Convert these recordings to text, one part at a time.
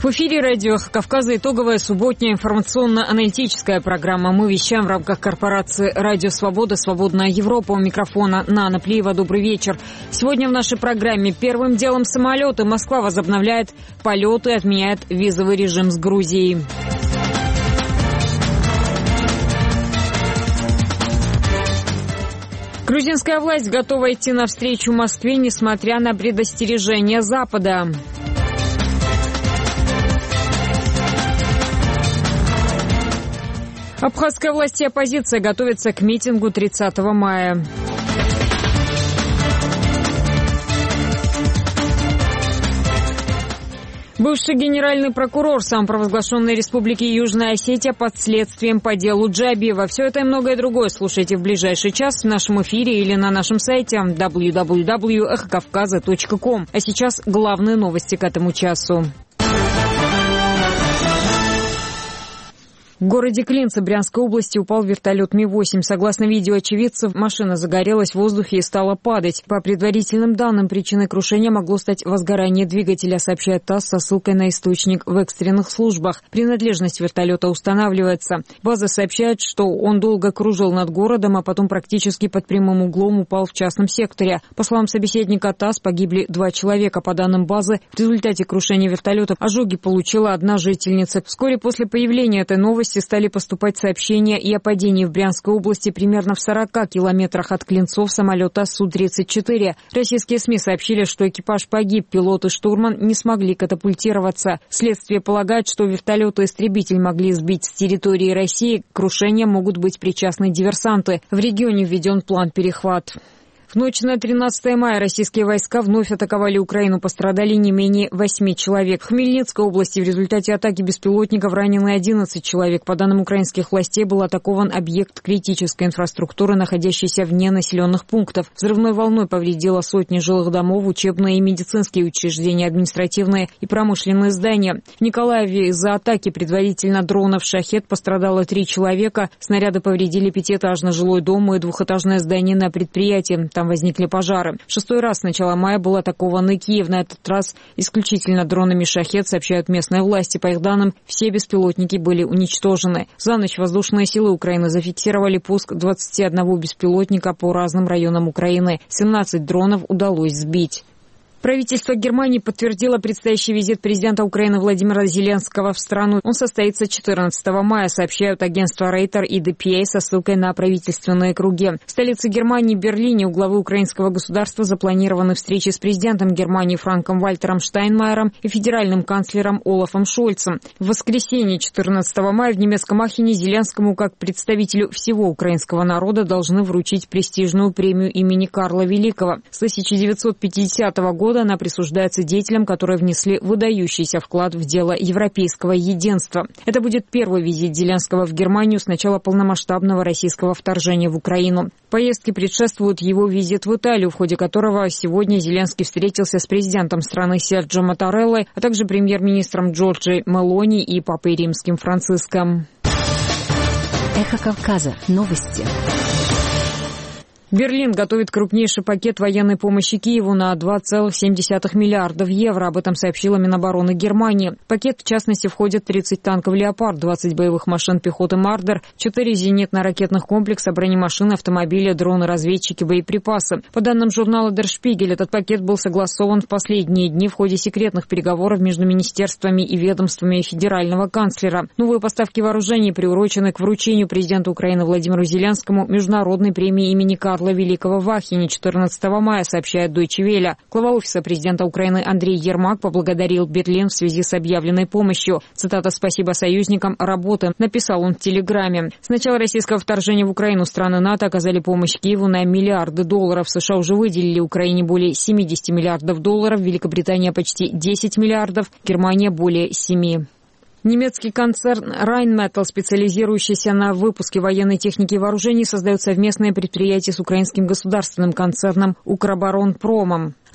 В эфире радио «Эхо Кавказа» итоговая субботняя информационно-аналитическая программа. Мы вещаем в рамках корпорации «Радио Свобода», «Свободная Европа». У микрофона Нана Плиева. Добрый вечер. Сегодня в нашей программе первым делом самолеты. Москва возобновляет полеты и отменяет визовый режим с Грузией. Грузинская власть готова идти навстречу Москве, несмотря на предостережения Запада. Абхазская власть и оппозиция готовятся к митингу 30 мая. Бывший генеральный прокурор самопровозглашенной республики Южная Осетия под следствием по делу Джабиева. Все это и многое другое слушайте в ближайший час в нашем эфире или на нашем сайте www.эхокавказа.ком. А сейчас главные новости к этому часу. В городе Клинцы Брянской области упал вертолет Ми-8. Согласно видео очевидцев, машина загорелась в воздухе и стала падать. По предварительным данным, причиной крушения могло стать возгорание двигателя, сообщает ТАСС со ссылкой на источник в экстренных службах. Принадлежность вертолета устанавливается. База сообщает, что он долго кружил над городом, а потом практически под прямым углом упал в частном секторе. По словам собеседника ТАСС, погибли 2 человека. По данным базы, в результате крушения вертолета ожоги получила одна жительница. Вскоре после появления этой новости стали поступать сообщения и о падении в Брянской области примерно в 40 километрах от Клинцов самолета Су-34. Российские СМИ сообщили, что экипаж погиб, пилот и штурман не смогли катапультироваться. Следствие полагает, что вертолет и истребитель могли сбить с территории России. К крушению могут быть причастны диверсанты. В регионе введен план «Перехват». В ночь на 13 мая российские войска вновь атаковали Украину. Пострадали не менее 8 человек. В Хмельницкой области в результате атаки беспилотников ранены 11 человек. По данным украинских властей, был атакован объект критической инфраструктуры, находящийся вне населенных пунктов. Взрывной волной повредило сотни жилых домов, учебные и медицинские учреждения, административные и промышленные здания. В Николаеве из-за атаки предварительно дронов «Шахед» пострадало 3 человека. Снаряды повредили 5-этажный жилой дом и 2-этажное здание на предприятии. Там возникли пожары. В 6-й раз с начала мая был атакован и Киев. На этот раз исключительно дронами «Шахед», сообщают местные власти. По их данным, все беспилотники были уничтожены. За ночь воздушные силы Украины зафиксировали пуск 21 беспилотника по разным районам Украины. 17 дронов удалось сбить. Правительство Германии подтвердило предстоящий визит президента Украины Владимира Зеленского в страну. Он состоится 14 мая, сообщают агентства Рейтер и DPA со ссылкой на правительственные круги. В столице Германии, Берлине, у главы украинского государства запланированы встречи с президентом Германии Франком Вальтером Штайнмайером и федеральным канцлером Олафом Шольцем. В воскресенье 14 мая в немецком Ахене Зеленскому, как представителю всего украинского народа, должны вручить престижную премию имени Карла Великого. С 1950 года она присуждается деятелям, которые внесли выдающийся вклад в дело европейского единства. Это будет первый визит Зеленского в Германию с начала полномасштабного российского вторжения в Украину. Поездке предшествует его визит в Италию, в ходе которого сегодня Зеленский встретился с президентом страны Серджо Маттареллой, а также премьер-министром Джорджией Мелони и папой римским Франциском. Эхо Кавказа. Новости. Берлин готовит крупнейший пакет военной помощи Киеву на 2,7 миллиардов евро. Об этом сообщила Минобороны Германии. В пакет, в частности, входят 30 танков «Леопард», 20 боевых машин пехоты «Мардер», 4 зенитно-ракетных комплекса, бронемашины, автомобили, дроны, разведчики, боеприпасы. По данным журнала Der Spiegel, этот пакет был согласован в последние дни в ходе секретных переговоров между министерствами и ведомствами федерального канцлера. Новые поставки вооружений приурочены к вручению президенту Украины Владимиру Зеленскому международной премии имени Карла Великого в Ахене 14 мая, сообщает Deutsche Welle. Глава офиса президента Украины Андрей Ермак поблагодарил Берлин в связи с объявленной помощью. Цитата: «Спасибо союзникам работы», написал он в Телеграме. С начала российского вторжения в Украину страны НАТО оказали помощь Киеву на миллиарды долларов. США уже выделили Украине более 70 миллиардов долларов, Великобритания почти 10 миллиардов, Германия более 7. Немецкий концерн Rheinmetall, специализирующийся на выпуске военной техники и вооружений, создает совместное предприятие с украинским государственным концерном Укроборонпромом.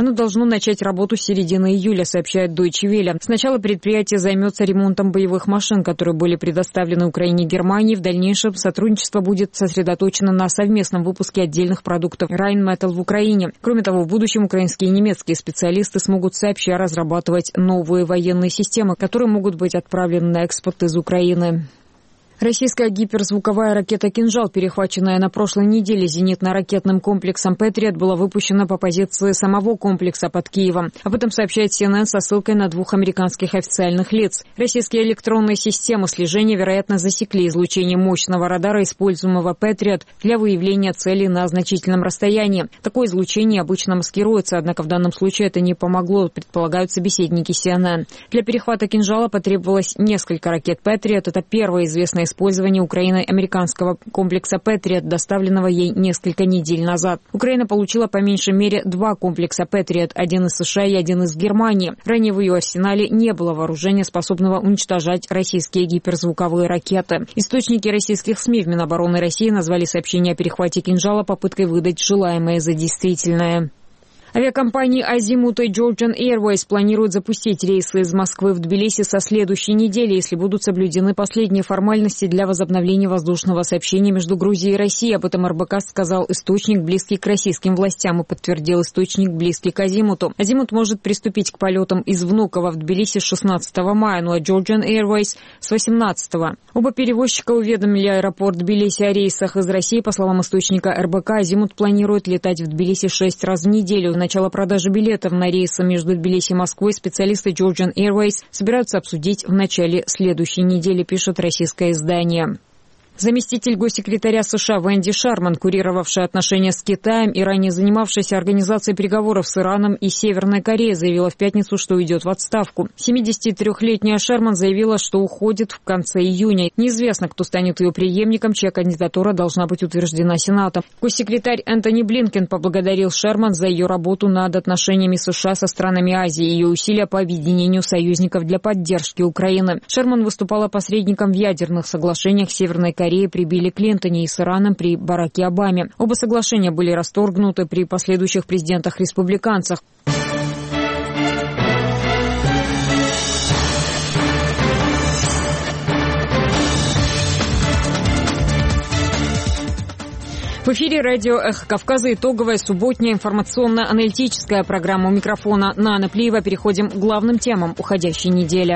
Оно должно начать работу с середины июля, сообщает Deutsche Welle. Сначала предприятие займется ремонтом боевых машин, которые были предоставлены Украине и Германии. В дальнейшем сотрудничество будет сосредоточено на совместном выпуске отдельных продуктов Rheinmetall в Украине. Кроме того, в будущем украинские и немецкие специалисты смогут сообща разрабатывать новые военные системы, которые могут быть отправлены на экспорт из Украины. Российская гиперзвуковая ракета «Кинжал», перехваченная на прошлой неделе зенитно-ракетным комплексом «Патриот», была выпущена по позиции самого комплекса под Киевом. Об этом сообщает CNN со ссылкой на 2 американских официальных лиц. Российские электронные системы слежения, вероятно, засекли излучение мощного радара, используемого «Патриот», для выявления целей на значительном расстоянии. Такое излучение обычно маскируется, однако в данном случае это не помогло, предполагают собеседники CNN. Для перехвата «Кинжала» потребовалось несколько ракет «Патриот». Это первое известное использование Украиной американского комплекса «Патриот», доставленного ей несколько недель назад. Украина получила по меньшей мере 2 комплекса «Патриот», один из США и один из Германии. Ранее в ее арсенале не было вооружения, способного уничтожать российские гиперзвуковые ракеты. Источники российских СМИ в Минобороны России назвали сообщение о перехвате «Кинжала» попыткой выдать желаемое за действительное. Авиакомпании «Азимут» и Georgian Airways планируют запустить рейсы из Москвы в Тбилиси со следующей недели, если будут соблюдены последние формальности для возобновления воздушного сообщения между Грузией и Россией. Об этом РБК сказал источник, близкий к российским властям, и подтвердил источник, близкий к «Азимуту». «Азимут» может приступить к полетам из Внуково в Тбилиси с 16 мая, ну а Georgian Airways с 18. Оба перевозчика уведомили аэропорт Тбилиси о рейсах из России. По словам источника РБК, «Азимут» планирует летать в Тбилиси 6 раз в неделю. Начало продажи билетов на рейсы между Тбилиси и Москвой специалисты Georgian Airways собираются обсудить в начале следующей недели, пишет российское издание. Заместитель госсекретаря США Венди Шерман, курировавшая отношения с Китаем и ранее занимавшаяся организацией переговоров с Ираном и Северной Кореей, заявила в пятницу, что уйдет в отставку. 73-летняя Шерман заявила, что уходит в конце июня. Неизвестно, кто станет ее преемником, чья кандидатура должна быть утверждена Сенатом. Госсекретарь Энтони Блинкен поблагодарил Шерман за ее работу над отношениями США со странами Азии и ее усилия по объединению союзников для поддержки Украины. Шерман выступала посредником в ядерных соглашениях Северной Кореи при Билли Клинтоне и с Ираном при Бараке Обаме. Оба соглашения были расторгнуты при последующих президентах-республиканцах. В эфире радио «Эхо Кавказа» итоговая субботняя информационно-аналитическая программа. У микрофона Нана Плиева. Переходим к главным темам уходящей недели.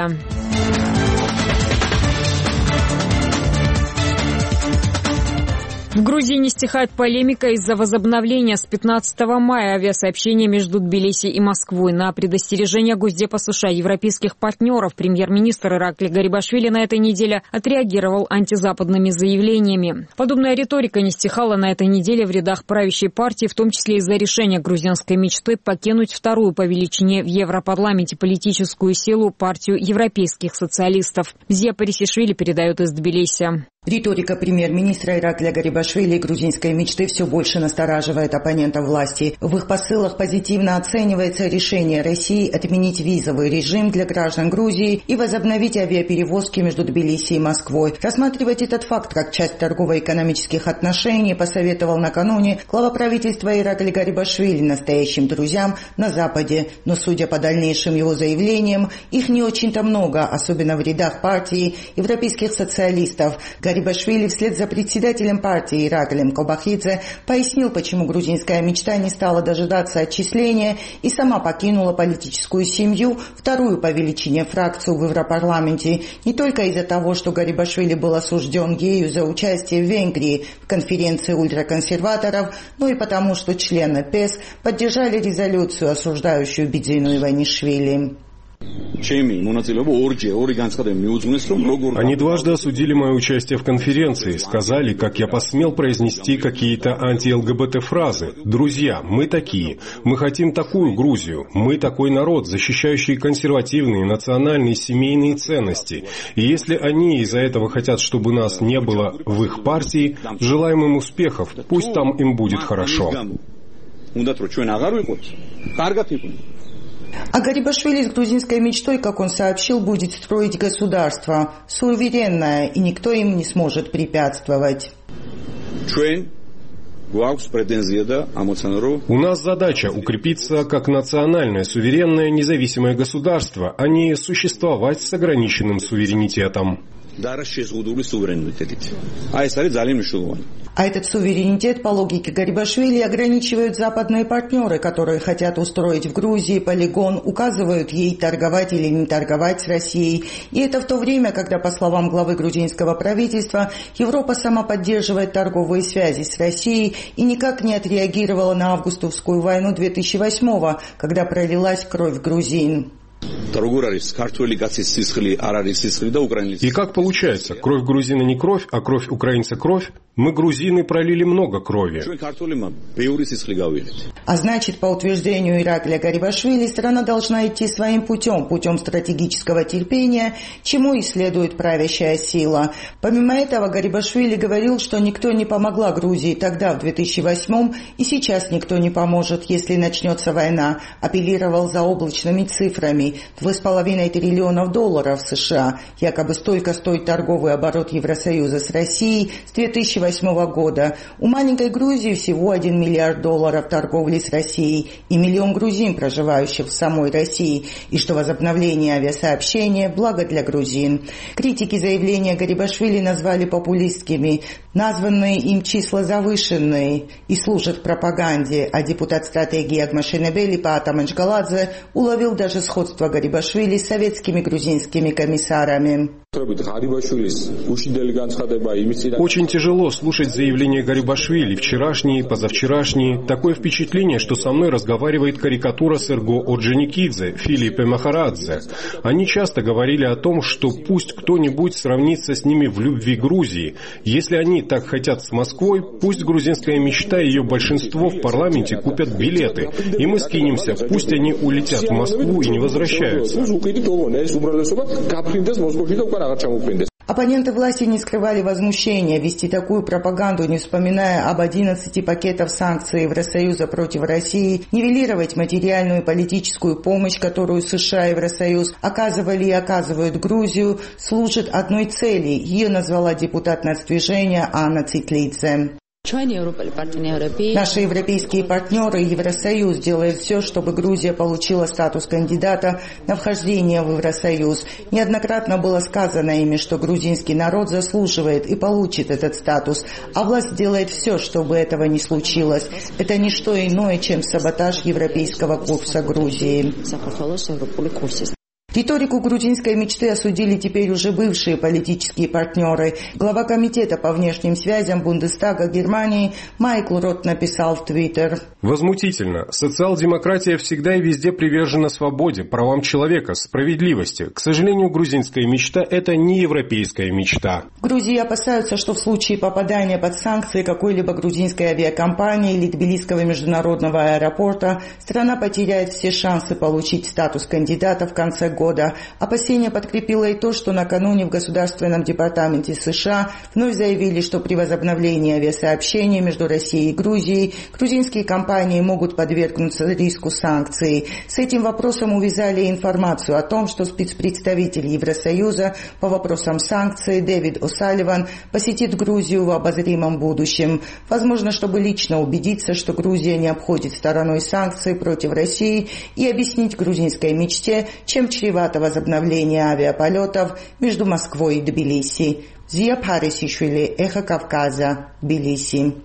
В Грузии не стихает полемика из-за возобновления с 15 мая авиасообщения между Тбилиси и Москвой. На предостережение Госдепа США европейских партнеров премьер-министр Иракли Гарибашвили на этой неделе отреагировал антизападными заявлениями. Подобная риторика не стихала на этой неделе в рядах правящей партии, в том числе из-за решения грузинской мечты покинуть вторую по величине в Европарламенте политическую силу партию европейских социалистов. Зия Парисишвили передает из Тбилиси. Риторика премьер-министра Иракля Гарибашвили и грузинской мечты все больше настораживает оппонентов власти. В их посылах позитивно оценивается решение России отменить визовый режим для граждан Грузии и возобновить авиаперевозки между Тбилиси и Москвой. Рассматривать этот факт как часть торгово-экономических отношений посоветовал накануне глава правительства Иракли Гарибашвили настоящим друзьям на Западе. Но, судя по дальнейшим его заявлениям, их не очень-то много, особенно в рядах партии европейских социалистов. Гарибашвили вслед за председателем партии Ираклием Кобахидзе пояснил, почему грузинская мечта не стала дожидаться отчисления и сама покинула политическую семью, вторую по величине фракцию в Европарламенте, не только из-за того, что Гарибашвили был осужден ею за участие в Венгрии в конференции ультраконсерваторов, но и потому, что члены ПЕС поддержали резолюцию, осуждающую Бедзину Иванишвили. Они дважды осудили мое участие в конференции, сказали, как я посмел произнести какие-то анти-ЛГБТ фразы. Друзья, мы такие. Мы хотим такую Грузию. Мы такой народ, защищающий консервативные, национальные, семейные ценности. И если они из-за этого хотят, чтобы нас не было в их партии, желаем им успехов. Пусть там им будет хорошо. А Гарибашвили с грузинской мечтой, как он сообщил, будет строить государство суверенное, и никто им не сможет препятствовать. У нас задача укрепиться как национальное, суверенное, независимое государство, а не существовать с ограниченным суверенитетом. А этот суверенитет, по логике Гарибашвили, ограничивают западные партнеры, которые хотят устроить в Грузии полигон, указывают ей торговать или не торговать с Россией. И это в то время, когда, по словам главы грузинского правительства, Европа сама поддерживает торговые связи с Россией и никак не отреагировала на августовскую войну 2008-го, когда пролилась кровь грузин. И как получается, кровь грузина не кровь, а кровь украинца кровь? Мы, грузины, пролили много крови. А значит, по утверждению Иракля Гарибашвили, страна должна идти своим путем стратегического терпения, чему и следует правящая сила. Помимо этого, Гарибашвили говорил, что никто не помогла Грузии тогда, в 2008-м, и сейчас никто не поможет, если начнется война. Апеллировал заоблачными цифрами. $2,5 триллиона США. Якобы столько стоит торговый оборот Евросоюза с Россией с 2008 года. У маленькой Грузии всего $1 миллиард торговли с Россией и 1 миллион грузин, проживающих в самой России, и что возобновление авиасообщения – благо для грузин. Критики заявления Гарибашвили назвали популистскими. Названные им числа завышенные и служат пропаганде, а депутат стратегии Агмашенебели Паата Манчгаладзе уловил даже сходство Гарибашвили с советскими грузинскими комиссарами. Очень тяжело слушать заявления Гарибашвили, вчерашние, позавчерашние. Такое впечатление, что со мной разговаривает карикатура Серго Орджоникидзе, Филиппе Махарадзе. Они часто говорили о том, что пусть кто-нибудь сравнится с ними в любви Грузии. Если они так хотят с Москвой, пусть грузинская мечта и ее большинство в парламенте купят билеты, и мы скинемся, пусть они улетят в Москву и не возвращаются. Оппоненты власти не скрывали возмущения вести такую пропаганду, не вспоминая об 11 пакетах санкций Евросоюза против России, нивелировать материальную и политическую помощь, которую США и Евросоюз оказывали и оказывают Грузию, служит одной цели. Ее назвала депутат нацдвижения Анна Цитлидзе. Наши европейские партнеры и Евросоюз делают все, чтобы Грузия получила статус кандидата на вхождение в Евросоюз. Неоднократно было сказано ими, что грузинский народ заслуживает и получит этот статус, а власть делает все, чтобы этого не случилось. Это не что иное, чем саботаж европейского курса Грузии. Риторику грузинской мечты осудили теперь уже бывшие политические партнеры. Глава комитета по внешним связям Бундестага Германии Майкл Рот написал в Твиттер: «Возмутительно. Социал-демократия всегда и везде привержена свободе, правам человека, справедливости. К сожалению, грузинская мечта – это не европейская мечта». В Грузии опасаются, что в случае попадания под санкции какой-либо грузинской авиакомпании или Тбилисского международного аэропорта страна потеряет все шансы получить статус кандидата в конце года. Опасения подкрепило и то, что накануне в Государственном департаменте США вновь заявили, что при возобновлении авиасообщения между Россией и Грузией грузинские компании могут подвергнуться риску санкций. С этим вопросом увязали информацию о том, что спецпредставитель Евросоюза по вопросам санкций Дэвид О'Салливан посетит Грузию в обозримом будущем. Возможно, чтобы лично убедиться, что Грузия не обходит стороной санкции против России, и объяснить грузинской мечте, чем чревато возобновление авиаполетов между Москвой и Тбилиси. Зия Парисишвили, Эхо Кавказа, Тбилиси.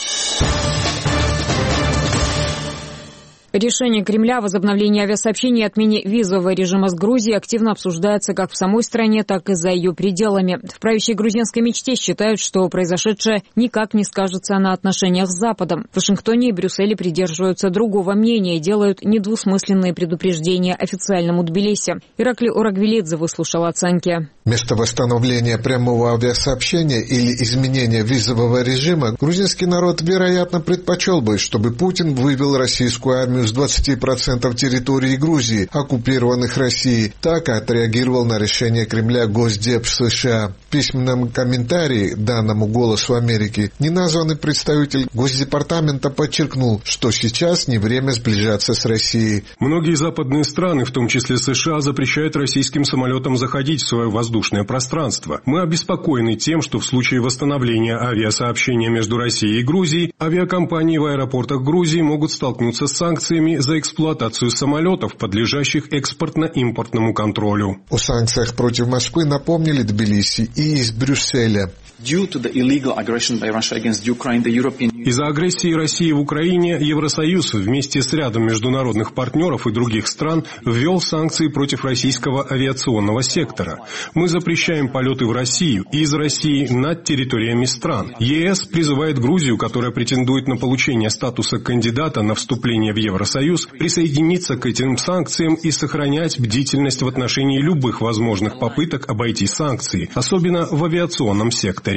Решение Кремля о возобновлении авиасообщений и отмене визового режима с Грузией активно обсуждается как в самой стране, так и за ее пределами. В правящей грузинской мечте считают, что произошедшее никак не скажется на отношениях с Западом. В Вашингтоне и Брюсселе придерживаются другого мнения и делают недвусмысленные предупреждения официальному Тбилиси. Иракли Орагвилидзе выслушал оценки. Вместо восстановления прямого авиасообщения или изменения визового режима грузинский народ, вероятно, предпочел бы, чтобы Путин вывел российскую армию половину из 20% территории Грузии, оккупированных Россией. Так отреагировал на решение Кремля Госдеп США. В письменном комментарии данному «Голосу Америки» неназванный представитель Госдепартамента подчеркнул, что сейчас не время сближаться с Россией. Многие западные страны, в том числе США, запрещают российским самолетам заходить в свое воздушное пространство. Мы обеспокоены тем, что в случае восстановления авиасообщения между Россией и Грузией, авиакомпании в аэропортах Грузии могут столкнуться с санкциями за эксплуатацию самолетов, подлежащих экспортно-импортному контролю. О санкциях против Москвы напомнили Тбилиси и из Брюсселя. Из-за агрессии России в Украине Евросоюз вместе с рядом международных партнеров и других стран ввел санкции против российского авиационного сектора. Мы запрещаем полеты в Россию и из России над территориями стран. ЕС призывает Грузию, которая претендует на получение статуса кандидата на вступление в Евросоюз, присоединиться к этим санкциям и сохранять бдительность в отношении любых возможных попыток обойти санкции, особенно в авиационном секторе.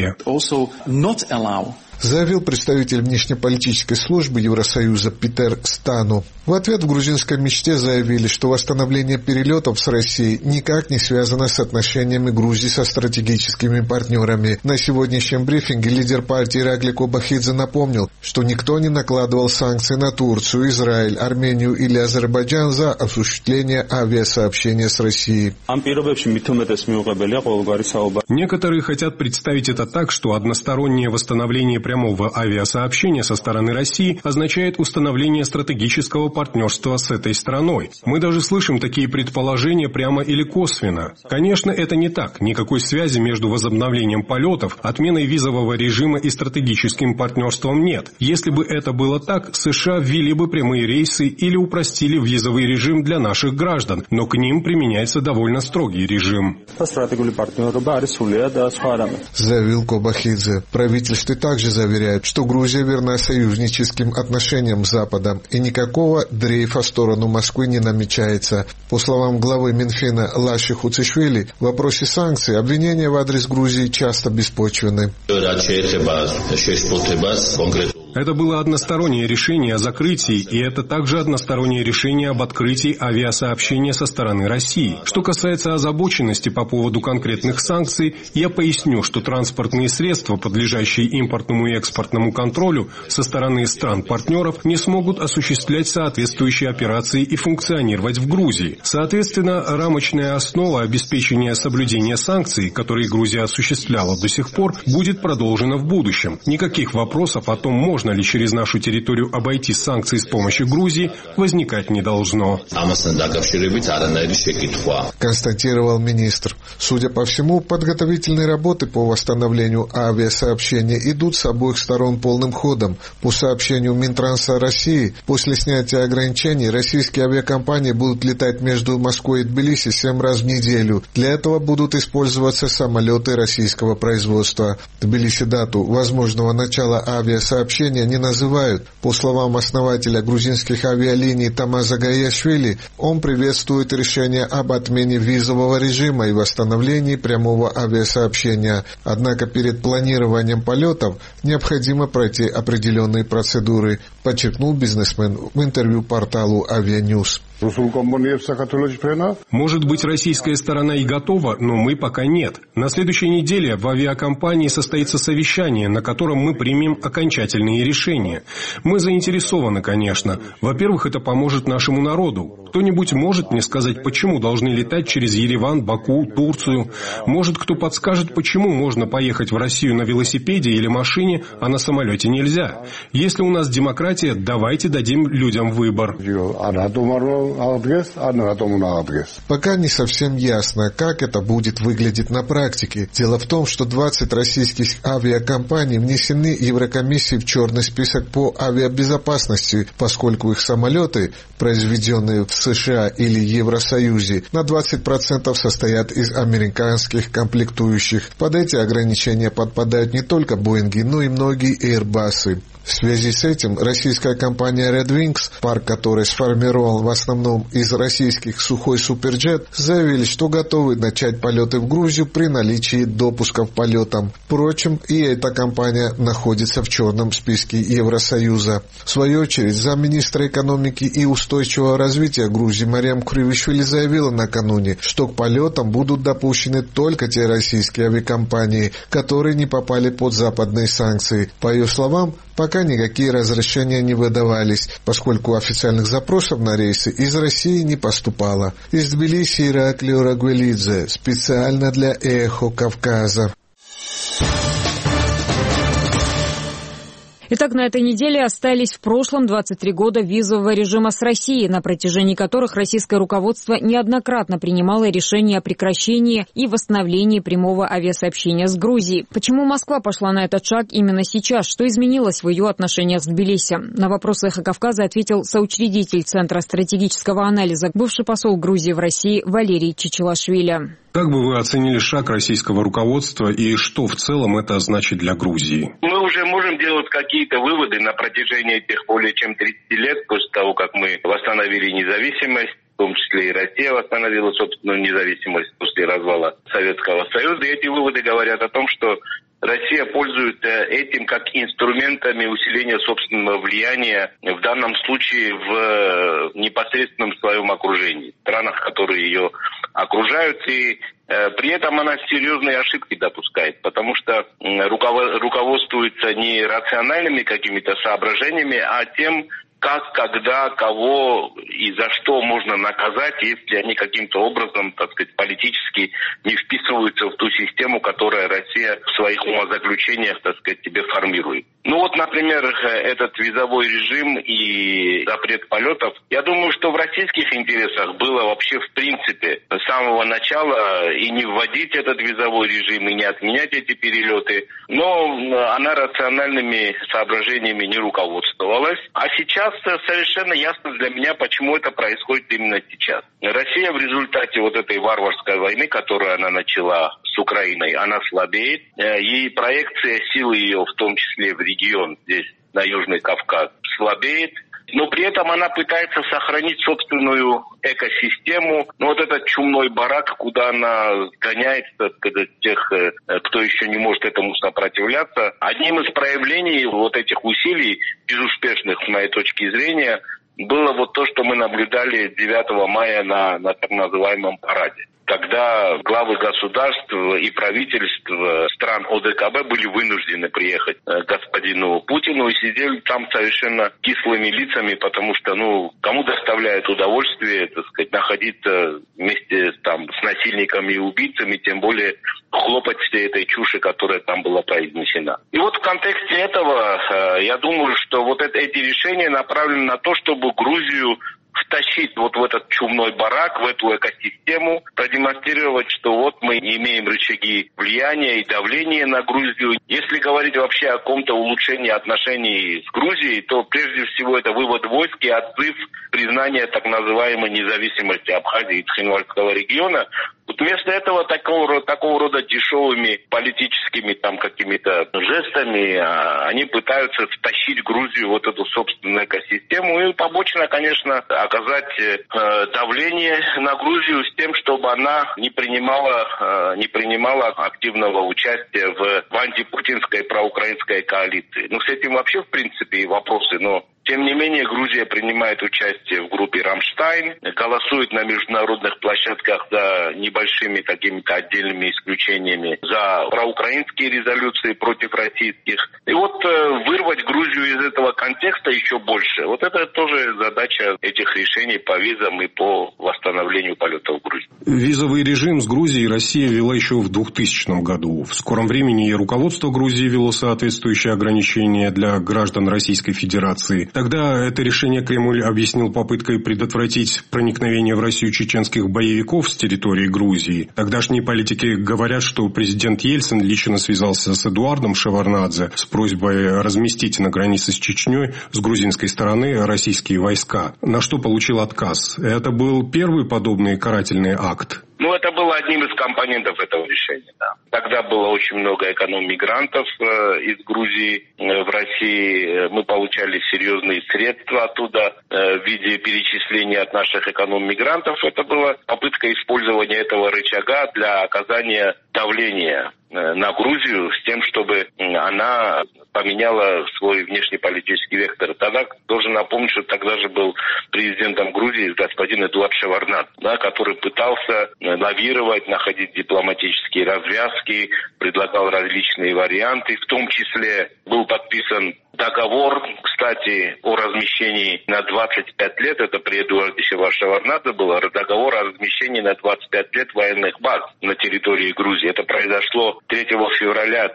Заявил представитель внешнеполитической службы Евросоюза Питер Стану. В ответ в грузинской мечте заявили, что восстановление перелетов с Россией никак не связано с отношениями Грузии со стратегическими партнерами. На сегодняшнем брифинге лидер партии Иракли Кобахидзе напомнил, что никто не накладывал санкции на Турцию, Израиль, Армению или Азербайджан за осуществление авиасообщения с Россией. Некоторые хотят представить это так, что одностороннее восстановление прямого авиасообщения со стороны России означает установление стратегического партнерства с этой страной. Мы даже слышим такие предположения прямо или косвенно. Конечно, это не так. Никакой связи между возобновлением полетов, отменой визового режима и стратегическим партнерством нет. Если бы это было так, США ввели бы прямые рейсы или упростили визовый режим для наших граждан, но к ним применяется довольно строгий режим. Заявил Кобахидзе. Правительство также заверяет, что Грузия верна союзническим отношениям с Западом и никакого дрейфа в сторону Москвы не намечается. По словам главы Минфина Лаши Хуцишвили, в вопросе санкций обвинения в адрес Грузии часто беспочвенны. Это было одностороннее решение о закрытии, и это также одностороннее решение об открытии авиасообщения со стороны России. Что касается озабоченности по поводу конкретных санкций, я поясню, что транспортные средства, подлежащие импортному и экспортному контролю со стороны стран-партнеров, не смогут осуществлять соответствующие операции и функционировать в Грузии. Соответственно, рамочная основа обеспечения соблюдения санкций, которые Грузия осуществляла до сих пор, будет продолжена в будущем. Никаких вопросов о том, можно ли через нашу территорию обойти санкции с помощью Грузии, возникать не должно. Констатировал министр. Судя по всему, подготовительные работы по восстановлению авиасообщения идут с обоих сторон полным ходом. По сообщению Минтранса России, после снятия ограничений российские авиакомпании будут летать между Москвой и Тбилиси 7 раз в неделю. Для этого будут использоваться самолеты российского производства. В Тбилиси дату возможного начала авиасообщения не называют. По словам основателя грузинских авиалиний Тамаза Гаяшвили, он приветствует решение об отмене визового режима и восстановлении прямого авиасообщения. Однако перед планированием полетов необходимо пройти определенные процедуры, подчеркнул бизнесмен в интервью порталу Авианьюз. Может быть, российская сторона и готова, но мы пока нет. На следующей неделе в авиакомпании состоится совещание, на котором мы примем окончательные решения. Мы заинтересованы, конечно. Во-первых, это поможет нашему народу. Кто-нибудь может мне сказать, почему должны летать через Ереван, Баку, Турцию? Может, кто подскажет, почему можно поехать в Россию на велосипеде или машине, а на самолете нельзя? Если у нас демократия, давайте дадим людям выбор. Пока не совсем ясно, как это будет выглядеть на практике. Дело в том, что 20 российских авиакомпаний внесены Еврокомиссией в черный список по авиабезопасности, поскольку их самолеты, произведенные в США или Евросоюзе, на 20% состоят из американских комплектующих. Под эти ограничения подпадают не только Боинги, но и многие Airbus'ы. В связи с этим российская компания Red Wings, парк которой сформирован в основном из российских сухой суперджет, заявили, что готовы начать полеты в Грузию при наличии допуска к полетам. Впрочем, и эта компания находится в черном списке Евросоюза. В свою очередь, замминистра экономики и устойчивого развития Грузии Мариам Куривишвили заявила накануне, что к полетам будут допущены только те российские авиакомпании, которые не попали под западные санкции. По ее словам, пока никакие разрешения не выдавались, поскольку официальных запросов на рейсы из России не поступало. Из Тбилиси Ираклий Рагвелидзе, специально для «Эхо Кавказа». Итак, на этой неделе остались в прошлом 23 года визового режима с Россией, на протяжении которых российское руководство неоднократно принимало решения о прекращении и восстановлении прямого авиасообщения с Грузией. Почему Москва пошла на этот шаг именно сейчас? Что изменилось в ее отношениях с Тбилиси? На вопрос «Эхо Кавказа» ответил соучредитель Центра стратегического анализа, бывший посол Грузии в России Валерий Чичилашвили. Как бы вы оценили шаг российского руководства и что в целом это значит для Грузии? Мы уже можем делать какие-то выводы на протяжении этих более чем 30 лет, после того, как мы восстановили независимость, в том числе и Россия восстановила собственную независимость после развала Советского Союза. И эти выводы говорят о том, что Россия пользуется этим как инструментами усиления собственного влияния, в данном случае в непосредственном своем окружении, в странах, которые ее окружают, и при этом она серьезные ошибки допускает, потому что руководствуется не рациональными какими-то соображениями, а тем, как, когда, кого и за что можно наказать, если они каким-то образом, так сказать, политически не вписываются в ту систему, которую Россия в своих умозаключениях, так сказать, тебе формирует. Ну вот, например, этот визовой режим и запрет полетов. Я думаю, что в российских интересах было вообще в принципе с самого начала и не вводить этот визовой режим, и не отменять эти перелеты. Но она рациональными соображениями не руководствовалась. А сейчас совершенно ясно для меня, почему это происходит именно сейчас. Россия в результате вот этой варварской войны, которую она начала с Украиной, она слабеет. И проекция силы ее, в том числе в регион, здесь на Южный Кавказ, слабеет. Но при этом она пытается сохранить собственную экосистему. Но вот этот чумной барак, куда она гоняет, так сказать, тех, кто еще не может этому сопротивляться. Одним из проявлений вот этих усилий, безуспешных с моей точки зрения, было вот то, что мы наблюдали 9 мая на так называемом параде, когда главы государств и правительств стран ОДКБ были вынуждены приехать к господину Путину и сидели там совершенно кислыми лицами, потому что, кому доставляет удовольствие, так сказать, находиться вместе там с насильниками и убийцами, тем более хлопать всей этой чуши, которая там была произнесена. И вот в контексте этого, я думаю, что вот эти решения направлены на то, чтобы Грузию втащить вот в этот чумной барак, в эту экосистему, продемонстрировать, что вот мы имеем рычаги влияния и давления на Грузию. Если говорить вообще о каком-то улучшении отношений с Грузией, то прежде всего это вывод войск и отзыв признания так называемой независимости Абхазии и Цхинвальского региона. Вот вместо этого такого рода дешевыми политическими там какими-то жестами они пытаются втащить Грузию в вот эту собственную экосистему и побочно, конечно, оказать давление на Грузию с тем, чтобы она не принимала активного участия в антипутинской проукраинской коалиции. С этим вообще в принципе и вопросы, но тем не менее, Грузия принимает участие в группе «Рамштайн», голосует на международных площадках за небольшими какими-то отдельными исключениями, за проукраинские резолюции против российских. И вот вырвать Грузию из этого контекста еще больше. Вот это тоже задача этих решений по визам и по восстановлению полетов в Грузии. Визовый режим с Грузией Россия ввела еще в 2000 году. В скором времени и руководство Грузии ввело соответствующие ограничения для граждан Российской Федерации. Тогда это решение Кремль объяснил попыткой предотвратить проникновение в Россию чеченских боевиков с территории Грузии. Тогдашние политики говорят, что президент Ельцин лично связался с Эдуардом Шеварднадзе с просьбой разместить на границе с Чечней с грузинской стороны российские войска, на что получил отказ. Это был первый подобный карательный акт? Это было одним из компонентов этого решения, да. Тогда было очень много эконом-мигрантов из Грузии в России. Мы получали серьезные средства оттуда в виде перечисления от наших эконом-мигрантов. Это была попытка использования этого рычага для оказания давления на Грузию с тем, чтобы она поменяла свой внешнеполитический вектор. Тогда должен напомнить, что тогда же был президентом Грузии господин Эдуард Шеварднадзе, да, который пытался лавировать, находить дипломатические развязки, предлагал различные варианты. В том числе был подписан договор, кстати, о размещении на 25 лет, это при Эдуарде Шеварднадзе был договор о размещении на 25 лет военных баз на территории Грузии. Это произошло 3 февраля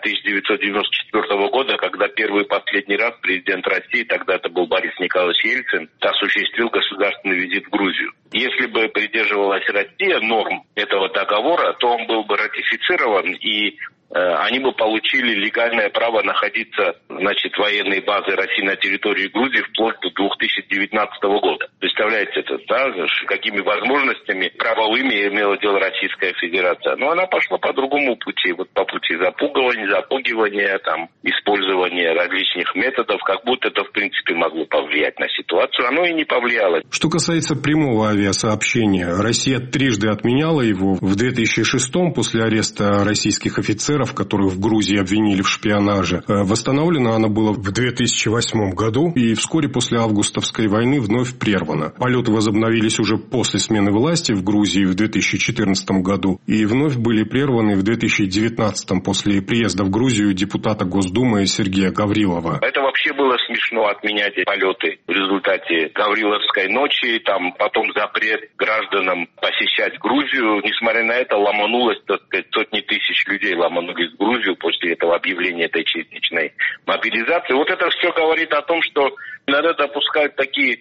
1994 года, когда первый и последний раз президент России, тогда это был Борис Николаевич Ельцин, осуществил государственный визит в Грузию. Если бы придерживалась Россия норм этого договора, то он был бы ратифицирован, и они бы получили легальное право находиться, военные базы России на территории Грузии вплоть до 2019 года. Представляете это, да? Какими возможностями правовыми имела дело Российская Федерация. Но она пошла по другому пути, по пути запугивания, использования различных методов, как будто это, в принципе, могло повлиять на ситуацию. Оно и не повлияло. Что касается прямого авиасообщения, Россия трижды отменяла его. В 2006-м, после ареста российских офицеров, которых в Грузии обвинили в шпионаже. Восстановлено оно было в 2008 году и вскоре после августовской войны вновь прервано. Полеты возобновились уже после смены власти в Грузии в 2014 году и вновь были прерваны в 2019 после приезда в Грузию депутата Госдумы Сергея Гаврилова. Это вообще было смешно отменять полеты в результате Гавриловской ночи, потом запрет гражданам посещать Грузию. Несмотря на это, ломанулось, сотни тысяч людей ломанулись в Грузию после этого объявления этой частичной мобилизации. Это все говорит о том, что надо допускать такие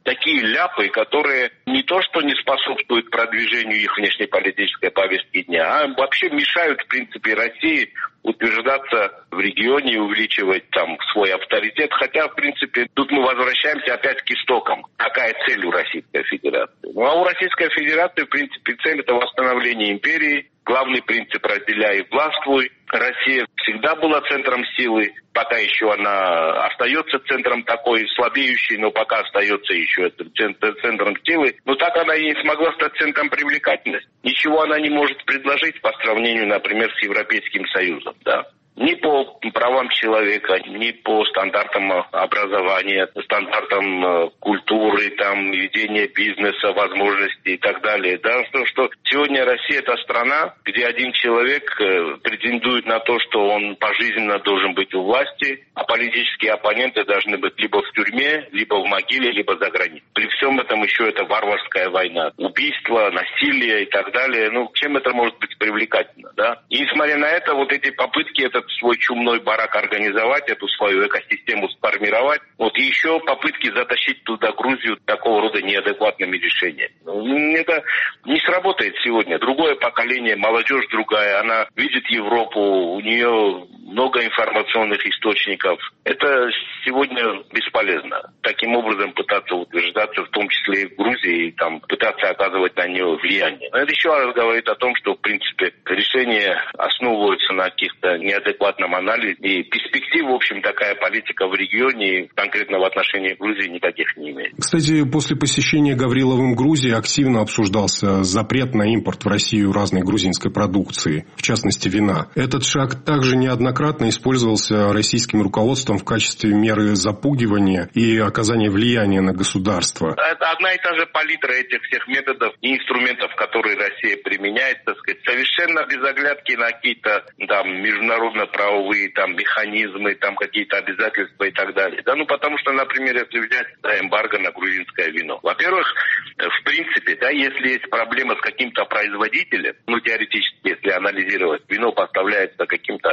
ляпы, которые не то что не способствуют продвижению их внешнеполитической повестки дня, а вообще мешают, в принципе, России утверждаться в регионе и увеличивать свой авторитет. Хотя, в принципе, тут мы возвращаемся опять к истокам. Какая цель у Российской Федерации? А у Российской Федерации, в принципе, цель – это восстановление империи. Главный принцип «разделяй и властвуй». Россия всегда была центром силы, пока еще она остается центром такой слабеющей, но пока остается еще центром силы. Но так она и не смогла стать центром привлекательности. Ничего она не может предложить по сравнению, например, с Европейским Союзом, да? Ни по правам человека, ни по стандартам образования, стандартам культуры, ведения бизнеса, возможностей и так далее. Да, что сегодня Россия – это страна, где один человек претендует на то, что он пожизненно должен быть у власти, а политические оппоненты должны быть либо в тюрьме, либо в могиле, либо за границей. При всем этом еще это варварская война, убийство, насилие и так далее. Чем это может быть привлекательно, да? И несмотря на это, эти попытки, этот свой чумной барак организовать, эту свою экосистему сформировать, и еще попытки затащить туда Грузию такого рода неадекватными решениями. Это не сработает сегодня. Другое поколение, молодежь другая, она видит Европу, у нее много информационных источников. Это сегодня бесполезно. Таким образом пытаться утверждаться, в том числе и в Грузии, и пытаться оказывать на нее влияние. Но это еще раз говорит о том, что, в принципе, решения основываются на каких-то неадекватном анализе. И перспектив, в общем, такая политика в регионе, конкретно в отношении Грузии, никаких не имеет. Кстати, после посещения Гавриловым Грузии активно обсуждался запрет на импорт в Россию разной грузинской продукции, в частности, вина. Этот шаг также неоднократно использовался российским руководством в качестве меры запугивания и оказания влияния на государство. Это одна и та же палитра этих всех методов и инструментов, которые Россия применяет, совершенно без оглядки на какие-то международно-правовые механизмы, какие-то обязательства и так далее. Потому что, например, если взять эмбарго на грузинское вино. Во-первых, в принципе, если есть проблема с каким-то производителем, теоретически, если анализировать, вино поставляется каким-то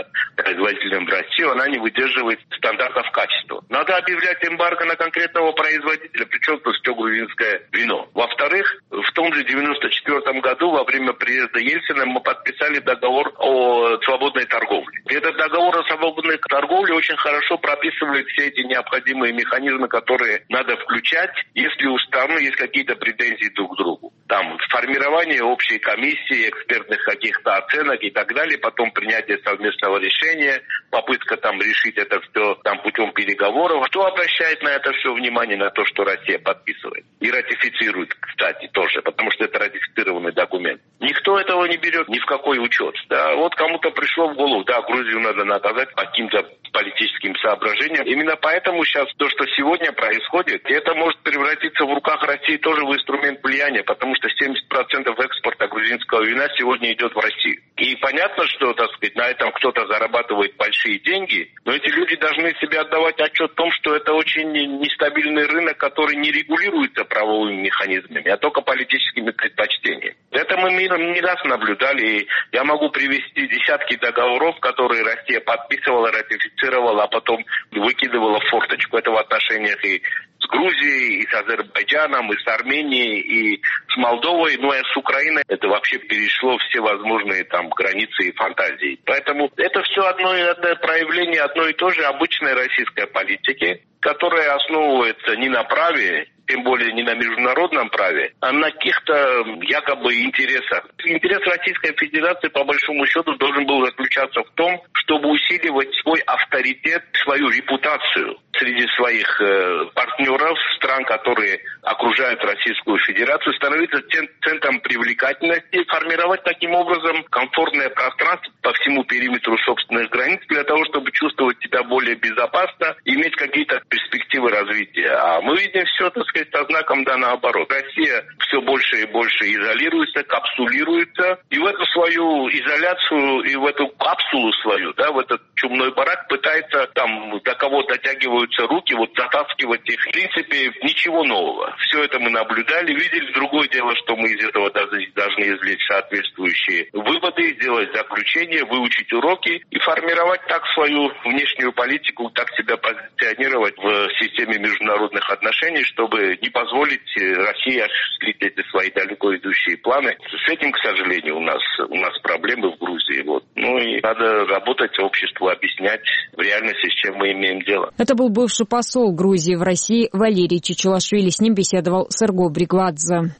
производителем в Россию, она не выдерживает стандартов качества. Надо объявлять эмбарго на конкретного производителя, причем тут все грузинское вино. Во-вторых, в том же 1994 году во время приезда Ельцина мы подписали договор о свободной торговле. Этот договор о свободной торговле очень хорошо прописывает все эти необходимые механизмы, которые надо включать, если у страны есть какие-то претензии друг к другу. Там формирование общей комиссии, экспертных каких-то оценок и так далее, потом принятие совместного решения, попытка там решить это все там путем переговоров. Кто обращает на это все внимание, на то, что Россия подписывает? И ратифицирует, кстати, тоже, потому что это ратифицированный документ. Никто этого не берет ни в какой учет. Да, вот кому-то пришло в голову, да, Грузию надо наказать по каким-то политическим соображениям. Именно поэтому сейчас то, что сегодня происходит, это может превратиться в руках России тоже в инструмент влияния, потому что 70% экспорта грузинского вина сегодня идет в Россию. И понятно, что, так сказать, на этом кто-то зарабатывает большие деньги, но эти люди должны себе отдавать отчет в том, что это очень нестабильный рынок, который не регулируется правовыми механизмами, а только политическими предпочтениями. Это мы не раз наблюдали, и я могу привести десятки договоров, которые Россия подписывала, ратифицировала, а потом выкидывала в форточку. Это в отношениях и с Грузией, и с Азербайджаном, и с Арменией, и с Молдовой, ну а с Украиной это вообще перешло все возможные там границы и фантазии. Поэтому это все одно проявление одной и той же обычной российской политики, которая основывается не на праве, тем более не на международном праве, а на каких-то якобы интересах. Интерес Российской Федерации, по большому счету, должен был заключаться в том, чтобы усиливать свой авторитет, свою репутацию среди своих партнеров, стран, которые окружают Российскую Федерацию, становиться центром привлекательности, формировать таким образом комфортное пространство по всему периметру собственных границ для того, чтобы чувствовать себя более безопасно, иметь какие-то перспективы развития. А мы видим все, так сказать, со знаком да наоборот. Россия все больше и больше изолируется, капсулируется, и в эту свою изоляцию, и в эту капсулу свою, да, в этот чумной барак пытается там до кого дотягиваются руки, вот затаскивать их. В принципе, ничего нового. Все это мы наблюдали, видели. Другое дело, что мы из этого должны извлечь соответствующие выводы, сделать заключение, выучить уроки и формировать так свою внешнюю политику, так себя позиционировать в системе международных отношений, чтобы не позволить России осуществить эти свои далеко идущие планы. С этим, к сожалению, у нас проблемы в Грузии. Вот. Ну и надо работать, обществу объяснять в реальности, с чем мы имеем дело. Это был бывший посол Грузии в России Валерий Чичилашвили. С ним беседовал Серго Бригвадзе.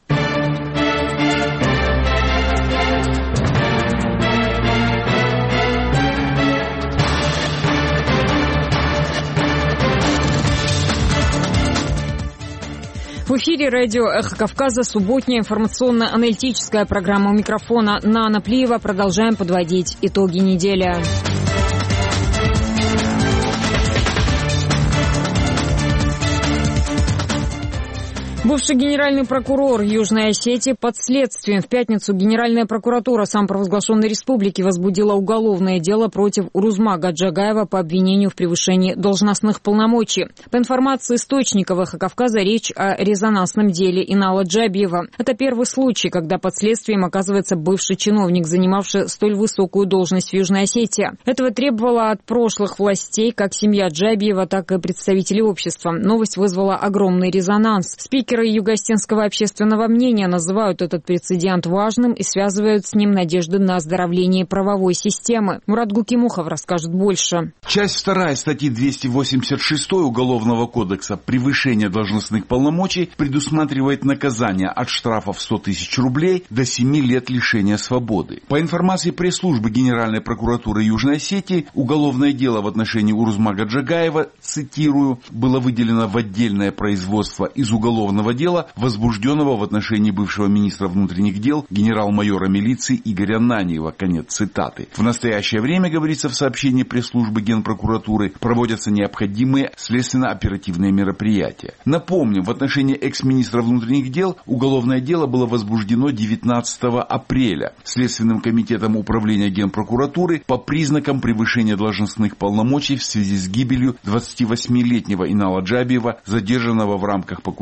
В эфире радио «Эхо Кавказа», субботняя информационно-аналитическая программа. У микрофона Нана Плиева. Продолжаем подводить итоги недели. Бывший генеральный прокурор Южной Осетии под следствием. В пятницу Генеральная прокуратура самопровозглашенной республики возбудила уголовное дело против Урузмага Джагаева по обвинению в превышении должностных полномочий. По информации источников «Эхо Кавказа», речь о резонансном деле Инала Джабиева. Это первый случай, когда под следствием оказывается бывший чиновник, занимавший столь высокую должность в Южной Осетии. Этого требовало от прошлых властей как семья Джабиева, так и представители общества. Новость вызвала огромный резонанс. Спикеры югоостинского общественного мнения называют этот прецедент важным и связывают с ним надежды на оздоровление правовой системы. Мурат Гукимухов расскажет больше. Часть 2 статьи 286 Уголовного кодекса «Превышение должностных полномочий» предусматривает наказание от штрафа в 100 тысяч рублей до 7 лет лишения свободы. По информации пресс-службы Генеральной прокуратуры Южной Осетии, уголовное дело в отношении Урузмага Джагаева, цитирую, было выделено в отдельное производство из уголовного дела, возбужденного в отношении бывшего министра внутренних дел генерал-майора милиции Игоря Наниева. Конец цитаты. В настоящее время, говорится в сообщении пресс-службы Генпрокуратуры, проводятся необходимые следственно-оперативные мероприятия. Напомним, в отношении экс-министра внутренних дел уголовное дело было возбуждено 19 апреля Следственным комитетом управления Генпрокуратуры по признакам превышения должностных полномочий в связи с гибелью 28-летнего Инала Джабиева, задержанного в рамках покушения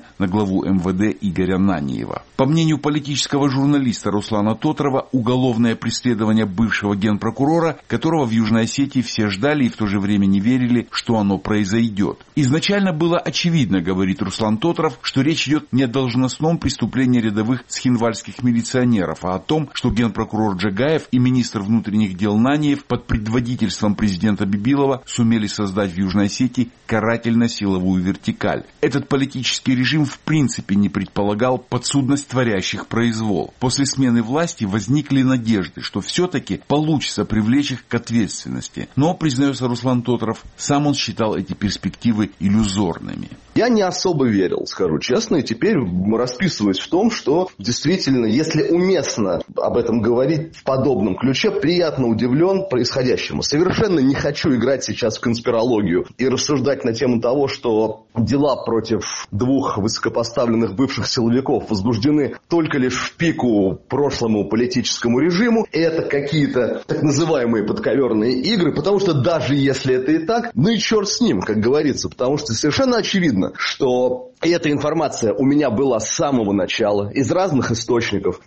на главу МВД Игоря Наньева. По мнению политического журналиста Руслана Тотрова, уголовное преследование бывшего генпрокурора, которого в Южной Осетии все ждали и в то же время не верили, что оно произойдет. Изначально было очевидно, говорит Руслан Тотров, что речь идет не о должностном преступлении рядовых цхинвальских милиционеров, а о том, что генпрокурор Джагаев и министр внутренних дел Наньев под предводительством президента Бибилова сумели создать в Южной Осетии карательно-силовую вертикаль. Этот политический режим в принципе не предполагал подсудность творящих произвол. После смены власти возникли надежды, что все-таки получится привлечь их к ответственности. Но, признается Руслан Тотров, сам он считал эти перспективы иллюзорными. Я не особо верил, скажу честно, и теперь расписываюсь в том, что действительно, если уместно об этом говорить в подобном ключе, приятно удивлен происходящему. Совершенно не хочу играть сейчас в конспирологию и рассуждать на тему того, что дела против двух высокопоставленных бывших силовиков возбуждены только лишь в пику прошлому политическому режиму. И это какие-то так называемые подковерные игры, потому что даже если это и так, ну и черт с ним, как говорится, потому что совершенно очевидно, что эта информация у меня была с самого начала, из разных источников,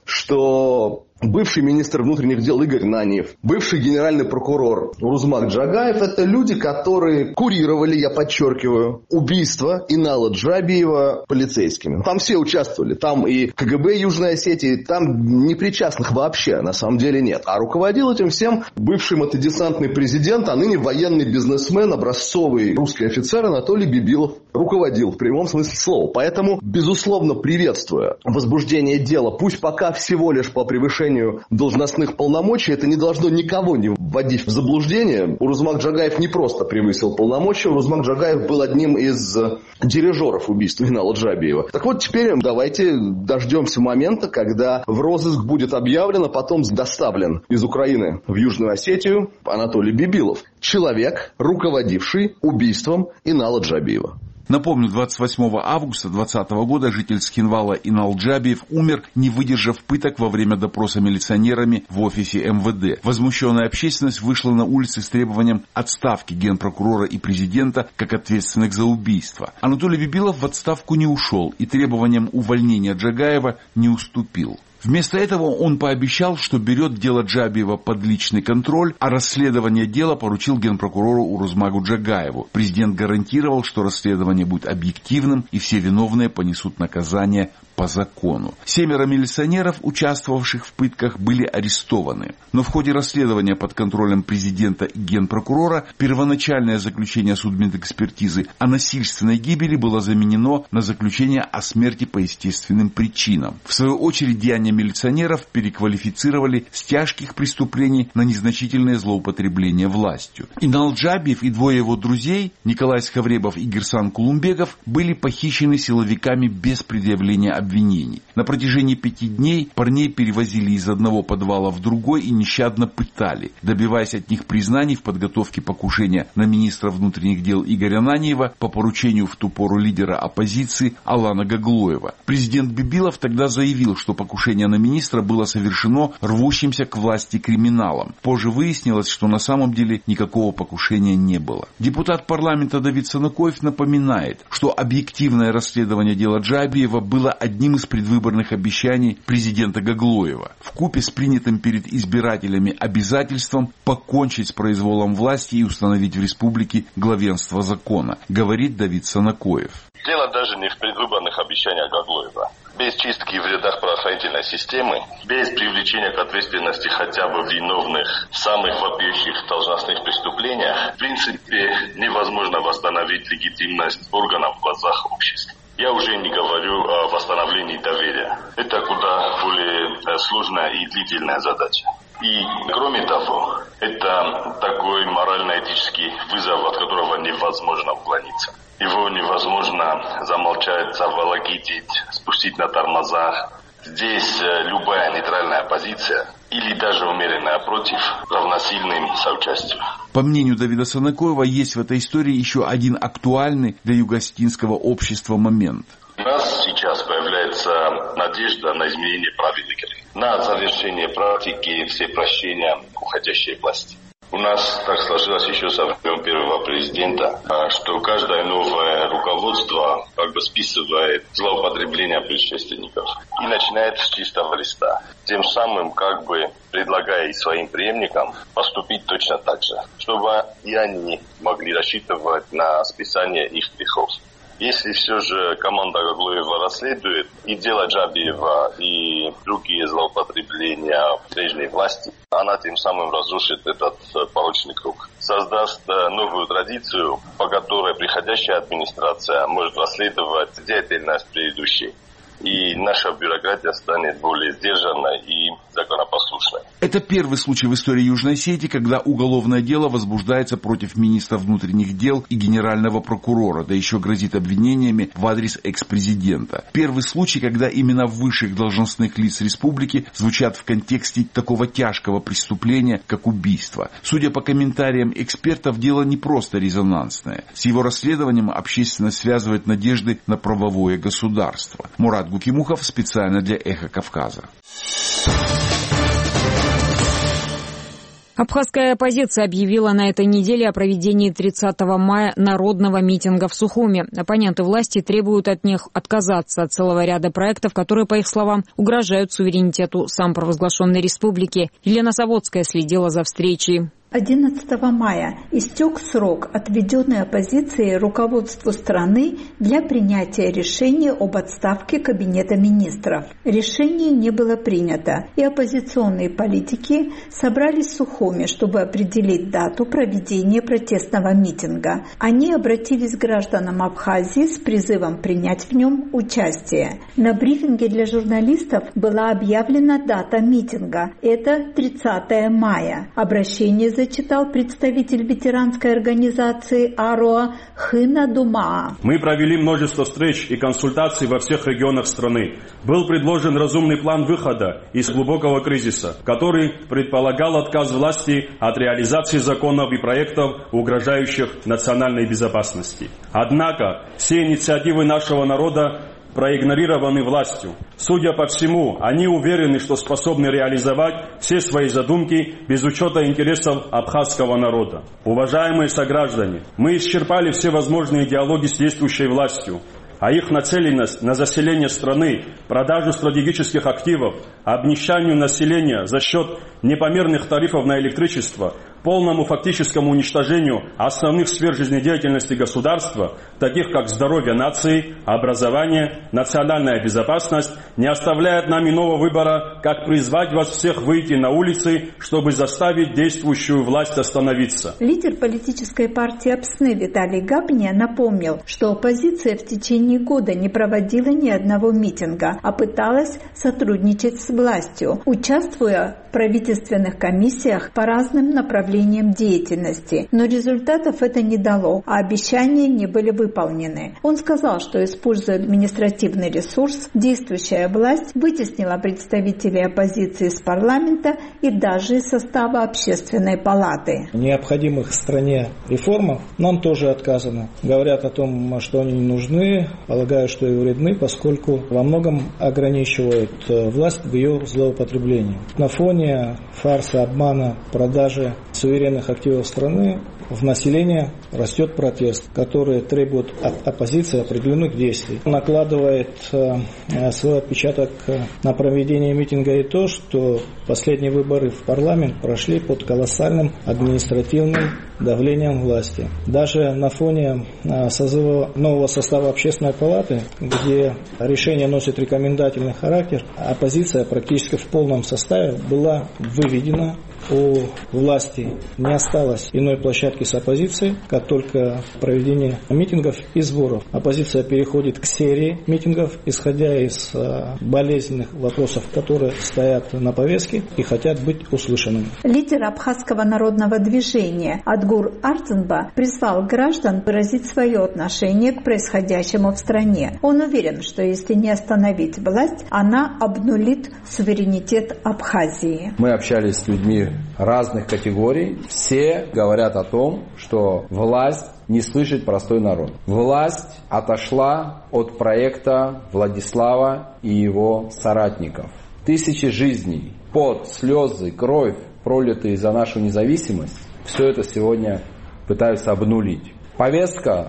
что бывший министр внутренних дел Игорь Наньев, бывший генеральный прокурор Урузмак Джагаев – это люди, которые курировали, я подчеркиваю, убийство Инала Джабиева полицейскими. Там все участвовали, там и КГБ Южной Осетии, там непричастных вообще на самом деле нет. А руководил этим всем бывший мотодесантный президент, а ныне военный бизнесмен, образцовый русский офицер Анатолий Бибилов руководил в прямом смысле слова. Поэтому, безусловно, приветствуя возбуждение дела, пусть пока всего лишь по превышению должностных полномочий, это не должно никого не вводить в заблуждение. Урузмак Джагаев не просто превысил полномочия, Урузмак Джагаев был одним из дирижеров убийства Инала Джабиева. Так вот, теперь давайте дождемся момента, когда в розыск будет объявлен, а потом доставлен из Украины в Южную Осетию Анатолий Бибилов. Человек, руководивший убийством Инала Джабиева. Напомню, 28 августа 2020 года житель Цхинвала Инал Джабиев умер, не выдержав пыток во время допроса милиционерами в офисе МВД. Возмущенная общественность вышла на улицы с требованием отставки генпрокурора и президента как ответственных за убийство. Анатолий Бибилов в отставку не ушел и требованиям увольнения Джагаева не уступил. Вместо этого он пообещал, что берет дело Джабиева под личный контроль, а расследование дела поручил генпрокурору Урузмагу Джагаеву. Президент гарантировал, что расследование будет объективным и все виновные понесут наказание по закону. 7 милиционеров, участвовавших в пытках, были арестованы. Но в ходе расследования под контролем президента и генпрокурора первоначальное заключение судмедэкспертизы о насильственной гибели было заменено на заключение о смерти по естественным причинам. В свою очередь, деяния милиционеров переквалифицировали с тяжких преступлений на незначительное злоупотребление властью. Инал Джабиев и двое его друзей, Николай Схавребов и Гирсан Кулумбеков, были похищены силовиками без предъявления обвинений. На протяжении 5 дней парней перевозили из одного подвала в другой и нещадно пытали, добиваясь от них признаний в подготовке покушения на министра внутренних дел Игоря Наньева по поручению в ту пору лидера оппозиции Алана Гаглоева. Президент Бибилов тогда заявил, что покушение на министра было совершено рвущимся к власти криминалом. Позже выяснилось, что на самом деле никакого покушения не было. Депутат парламента Давид Санакоев напоминает, что объективное расследование дела Джабиева было одним из предвыборных обещаний президента Гаглоева, вкупе с принятым перед избирателями обязательством покончить с произволом власти и установить в республике главенство закона, говорит Давид Санакоев. Дело даже не в предвыборных обещаниях Гаглоева. Без чистки в рядах правоохранительной системы, без привлечения к ответственности хотя бы виновных в самых вопиющих должностных преступлениях, в принципе, невозможно восстановить легитимность органов в глазах общества. Я уже не говорю о восстановлении доверия. Это куда более сложная и длительная задача. И, кроме того, это такой морально-этический вызов, от которого невозможно уклониться. Его невозможно замолчать, завологить, спустить на тормозах. Здесь любая нейтральная позиция или даже умеренная против равносильным соучастию. По мнению Давида Санакоева, есть в этой истории еще один актуальный для юго-осетинского общества момент. У нас сейчас появляется надежда на изменение правил игры, на завершение практики всепрощения уходящей власти. У нас так сложилось еще со времен первого президента, что каждое новое руководство как бы списывает злоупотребление предшественников и начинает с чистого листа. Тем самым как бы предлагая и своим преемникам поступить точно так же, чтобы и они могли рассчитывать на списание их грехов. Если все же команда Гаглоева расследует и дело Джабиева, и другие злоупотребления прежней власти, она тем самым разрушит этот порочный круг. Создаст новую традицию, по которой приходящая администрация может расследовать деятельность предыдущей. И наша бюрократия станет более сдержанной и законопослушной. Это первый случай в истории Южной Осетии, когда уголовное дело возбуждается против министра внутренних дел и генерального прокурора, да еще грозит обвинениями в адрес экс-президента. Первый случай, когда имена высших должностных лиц республики звучат в контексте такого тяжкого преступления, как убийство. Судя по комментариям экспертов, дело не просто резонансное. С его расследованием общественность связывает надежды на правовое государство. Мурат Гукимухов специально для «Эхо Кавказа». Абхазская оппозиция объявила на этой неделе о проведении 30 мая народного митинга в Сухуми. Оппоненты власти требуют от них отказаться от целого ряда проектов, которые, по их словам, угрожают суверенитету самопровозглашенной республики. Елена Саводская следила за встречей. 11 мая истек срок, отведенный оппозицией руководству страны для принятия решения об отставке Кабинета министров. Решение не было принято, и оппозиционные политики собрались в Сухуми, чтобы определить дату проведения протестного митинга. Они обратились к гражданам Абхазии с призывом принять в нем участие. На брифинге для журналистов была объявлена дата митинга. Это 30 мая. Обращение зачитал представитель ветеранской организации АРОА Хына Думаа. Мы провели множество встреч и консультаций во всех регионах страны. Был предложен разумный план выхода из глубокого кризиса, который предполагал отказ власти от реализации законов и проектов, угрожающих национальной безопасности. Однако все инициативы нашего народа проигнорированы властью. Судя по всему, они уверены, что способны реализовать все свои задумки без учета интересов абхазского народа. Уважаемые сограждане, мы исчерпали все возможные диалоги с действующей властью, а их нацеленность на заселение страны, продажу стратегических активов, обнищанию населения за счет непомерных тарифов на электричество, полному фактическому уничтожению основных сфер жизнедеятельности государства, таких как здоровье нации, образование, национальная безопасность, не оставляет нам иного выбора, как призвать вас всех выйти на улицы, чтобы заставить действующую власть остановиться. Лидер политической партии АПСНы Виталий Габния напомнил, что оппозиция в течение года не проводила ни одного митинга, а пыталась сотрудничать с властью, участвуя в правительственных комиссиях по разным направлениям деятельности. Но результатов это не дало, а обещания не были выполнены. Он сказал, что, используя административный ресурс, действующая власть вытеснила представителей оппозиции из парламента и даже из состава общественной палаты. Необходимых стране реформах нам тоже отказано. Говорят о том, что они не нужны, полагаю, что и вредны, поскольку во многом ограничивают власть в ее злоупотреблении. На фоне фарса, обмана, продажи суверенных активов страны в населении растет протест, который требует от оппозиции определенных действий. Накладывает свой отпечаток на проведение митинга и то, что последние выборы в парламент прошли под колоссальным административным давлением власти. Даже на фоне созыва нового состава общественной палаты, где решение носит рекомендательный характер, оппозиция практически в полном составе была выведена. У власти не осталось иной площадки с оппозицией, как только проведение митингов и сборов. Оппозиция переходит к серии митингов, исходя из болезненных вопросов, которые стоят на повестке и хотят быть услышанными. Лидер абхазского народного движения Адгур Артенба призвал граждан выразить свое отношение к происходящему в стране. Он уверен, что если не остановить власть, она обнулит суверенитет Абхазии. Мы общались с людьми разных категорий. Все говорят о том, что власть не слышит простой народ. Власть отошла от проекта Владислава и его соратников. Тысячи жизней, пот, слезы, кровь, пролитые за нашу независимость, все это сегодня пытаются обнулить. Повестка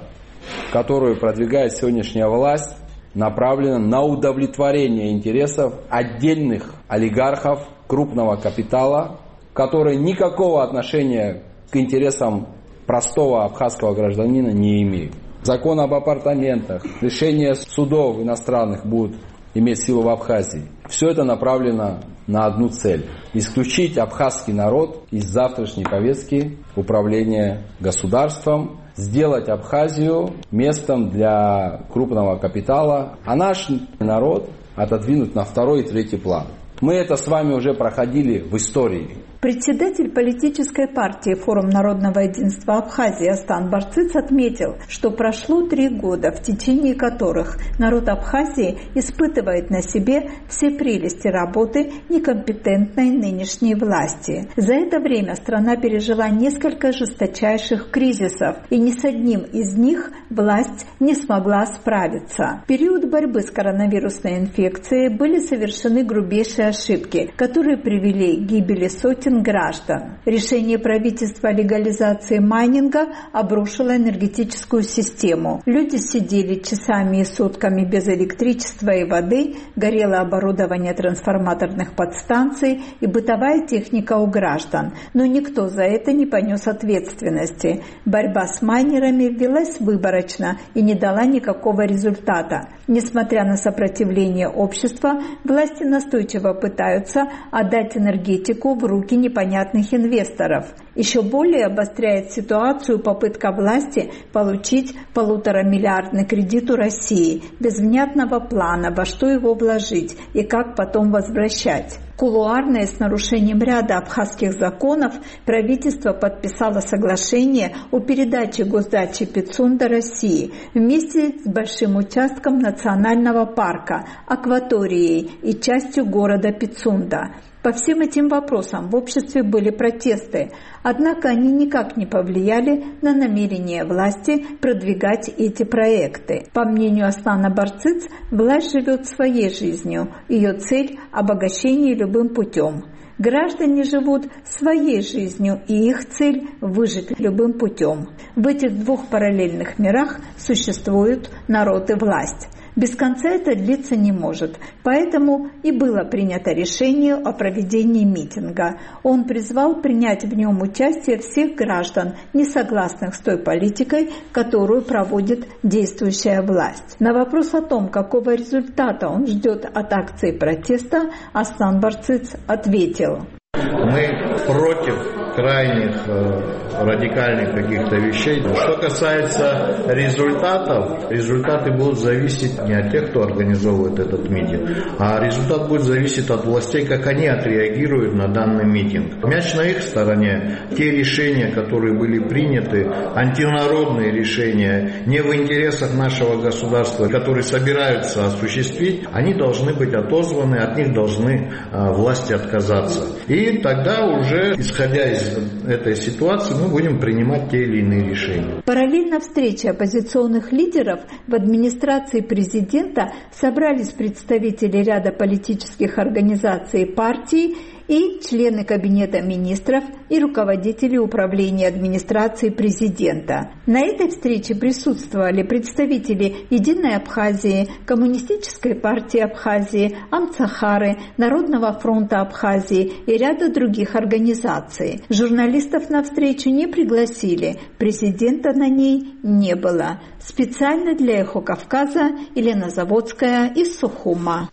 которую продвигает сегодняшняя власть, направлена на удовлетворение интересов отдельных олигархов крупного капитала, которые никакого отношения к интересам простого абхазского гражданина не имеют. Закон об апартаментах, решения судов иностранных будут иметь силу в Абхазии. Все это направлено на одну цель – исключить абхазский народ из завтрашней повестки управления государством, сделать Абхазию местом для крупного капитала, а наш народ отодвинуть на второй и третий план. Мы это с вами уже проходили в истории. Председатель политической партии «Форум народного единства Абхазии» Астан Барцыц отметил, что прошло 3 года, в течение которых народ Абхазии испытывает на себе все прелести работы некомпетентной нынешней власти. За это время страна пережила несколько жесточайших кризисов, и ни с одним из них власть не смогла справиться. В период борьбы с коронавирусной инфекцией были совершены грубейшие ошибки, которые привели к гибели сотен граждан. Решение правительства о легализации майнинга обрушило энергетическую систему. Люди сидели часами и сутками без электричества и воды, горело оборудование трансформаторных подстанций и бытовая техника у граждан. Но никто за это не понес ответственности. Борьба с майнерами велась выборочно и не дала никакого результата. Несмотря на сопротивление общества, власти настойчиво пытаются отдать энергетику в руки непонятных инвесторов. Еще более обостряет ситуацию попытка власти получить 1,5-миллиардный кредит у России без внятного плана, во что его вложить и как потом возвращать. Кулуарно и с нарушением ряда абхазских законов правительство подписало соглашение о передаче госдачи Пицунда России вместе с большим участком национального парка, акваторией и частью города Пицунда. По всем этим вопросам в обществе были протесты, однако они никак не повлияли на намерение власти продвигать эти проекты. По мнению Аслана Барцыц, власть живет своей жизнью, ее цель – обогащение любым путем. Граждане живут своей жизнью, и их цель – выжить любым путем. В этих 2 параллельных мирах существуют народ и власть. Без конца это длиться не может, поэтому и было принято решение о проведении митинга. Он призвал принять в нем участие всех граждан, не согласных с той политикой, которую проводит действующая власть. На вопрос о том, какого результата он ждет от акции протеста, Аслан Барцыц ответил: мы против крайних радикальных каких-то вещей. Что касается результатов, результаты будут зависеть не от тех, кто организовывает этот митинг, а результат будет зависеть от властей, как они отреагируют на данный митинг. Мяч на их стороне. Те решения, которые были приняты, антинародные решения, не в интересах нашего государства, которые собираются осуществить, они должны быть отозваны, от них должны власти отказаться. И тогда уже, исходя из этой ситуации, мы будем принимать те или иные решения. Параллельно встрече оппозиционных лидеров в администрации президента собрались представители ряда политических организаций и партий и члены Кабинета министров и руководители управления администрации президента. На этой встрече присутствовали представители Единой Абхазии, Коммунистической партии Абхазии, Амцахары, Народного фронта Абхазии и ряда других организаций. Журналистов на встречу не пригласили, президента на ней не было. Специально для «Эхо Кавказа» Елена Заводская из Сухума.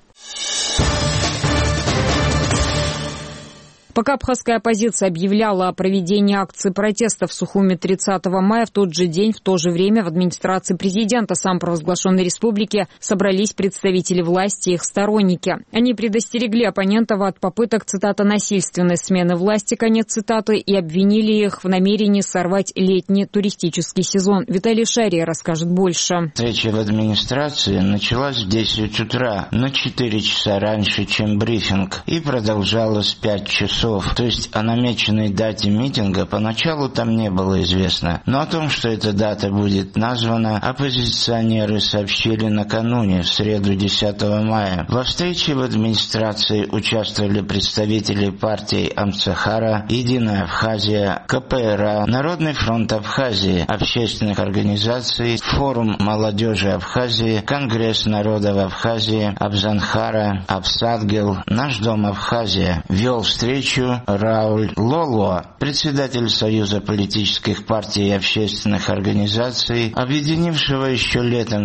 Пока абхазская оппозиция объявляла о проведении акции протеста в Сухуме 30 мая, в тот же день, в то же время в администрации президента самопровозглашенной республики собрались представители власти и их сторонники. Они предостерегли оппонентов от попыток, цитата, «насильственной смены власти», конец цитаты, и обвинили их в намерении сорвать летний туристический сезон. Виталий Шария расскажет больше. Встреча в администрации началась в 10 утра, на 4 часа раньше, чем брифинг, и продолжалась 5 часов. часов. То есть о намеченной дате митинга поначалу там не было известно. Но о том, что эта дата будет названа, оппозиционеры сообщили накануне, в среду 10 мая. Во встрече в администрации участвовали представители партий Амцахара, Единая Абхазия, КПРА, Народный фронт Абхазии, общественных организаций, Форум молодежи Абхазии, Конгресс народов Абхазии, Абзанхара, Абсадгел, Наш дом Абхазия. Вел встречу Рауль Лоло, председатель Союза политических партий и общественных организаций, объединившего еще летом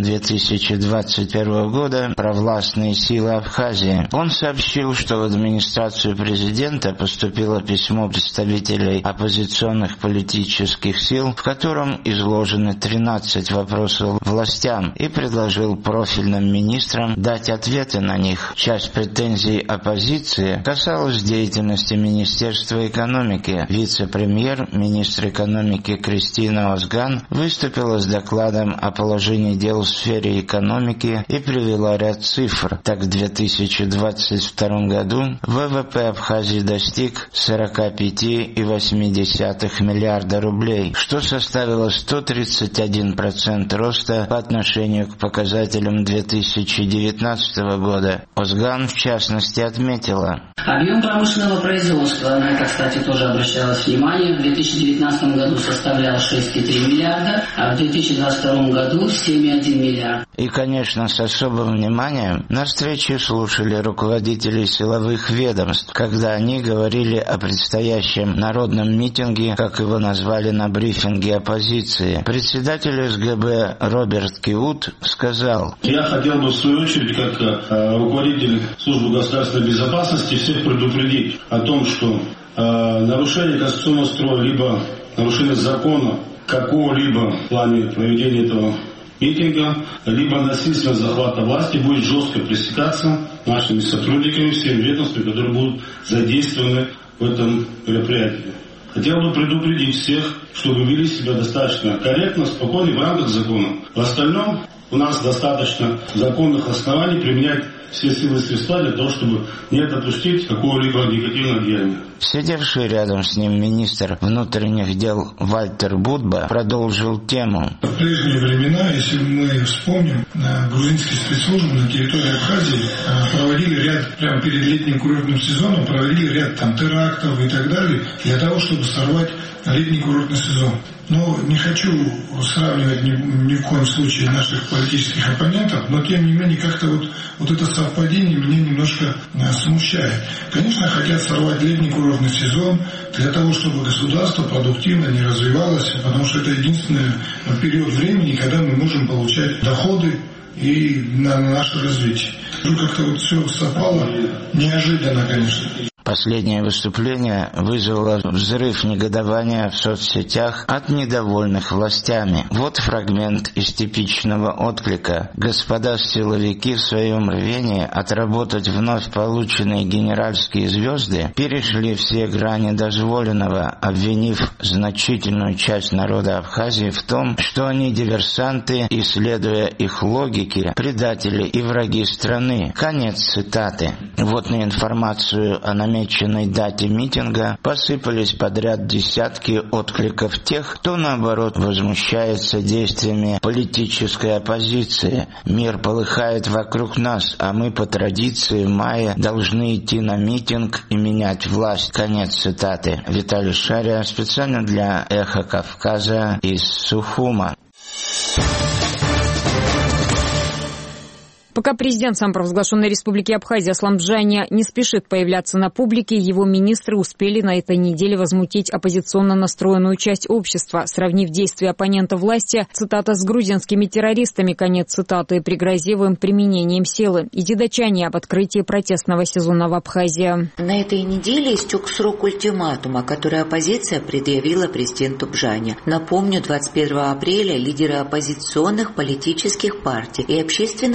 2021 года провластные силы Абхазии. Он сообщил, что в администрацию президента поступило письмо представителей оппозиционных политических сил, в котором изложены 13 вопросов властям, и предложил профильным министрам дать ответы на них. Часть претензий оппозиции касалась деятельности Министерства экономики. Вице-премьер, министр экономики Кристина Озган выступила с докладом о положении дел в сфере экономики и привела ряд цифр. Так, в 2022 году ВВП Абхазии достиг 45,8 миллиарда рублей, что составило 131% роста по отношению к показателям 2019 года. Озган, в частности, отметила: объем промышленного производства, на это, кстати, тоже обращалось внимание, в 2019 году составлял 6,3 миллиарда, а в 2022 году 7,1 миллиард. И, конечно, с особым вниманием на встрече слушали руководителей силовых ведомств, когда они говорили о предстоящем народном митинге, как его назвали на брифинге оппозиции. Председатель СГБ Роберт Киут сказал: я хотел бы в свою очередь, как руководитель службы государственной безопасности, всех предупредить о том, что нарушение конституционного строя, либо нарушение закона какого-либо в плане проведения этого митинга, либо насильственного захвата власти будет жестко пресекаться нашими сотрудниками, всеми ведомствами, которые будут задействованы в этом мероприятии. Хотел бы предупредить всех, чтобы вели себя достаточно корректно, спокойно в рамках закона. В остальном у нас достаточно законных оснований применять все силы и средства для того, чтобы не допустить какого-либо негативного деяния. Сидевший рядом с ним министр внутренних дел Вальтер Будба продолжил тему. В прежние времена, если мы вспомним, грузинские спецслужбы на территории Абхазии проводили ряд, прямо перед летним курортным сезоном, проводили ряд терактов и так далее, для того, чтобы сорвать летний курортный сезон. Но не хочу сравнивать ни в коем случае наших политических оппонентов, но тем не менее как-то вот это совпадение меня немножко смущает. Конечно, хотят сорвать летний курортный сезон для того, чтобы государство продуктивно не развивалось, потому что это единственный период времени, когда мы можем получать доходы и на наше развитие. Вдруг как-то все совпало неожиданно, конечно. Последнее выступление вызвало взрыв негодования в соцсетях от недовольных властями. Вот фрагмент из типичного отклика. Господа силовики в своем рвении отработать вновь полученные генеральские звезды перешли все грани дозволенного, обвинив значительную часть народа Абхазии в том, что они диверсанты и, следуя их логике, предатели и враги страны. Конец цитаты. Вот на информацию о намеченной дате митинга посыпались подряд десятки откликов тех, кто, наоборот, возмущается действиями политической оппозиции. Мир полыхает вокруг нас, а мы по традиции в мае должны идти на митинг и менять власть. Конец цитаты. Виталий Шария, специально для «Эхо Кавказа» из Сухума. Пока президент самопровозглашенной республики Абхазия Аслам Джаня не спешит появляться на публике, его министры успели на этой неделе возмутить оппозиционно настроенную часть общества, сравнив действия оппонента власти, цитата, с грузинскими террористами, конец цитаты, пригрозив им применением силы. Иди датчане об открытии протестного сезона в Абхазии. На этой неделе истек срок ультиматума, который оппозиция предъявила президенту Джане. Напомню, 21 апреля лидеры оппозиционных политических партий и общественных организаций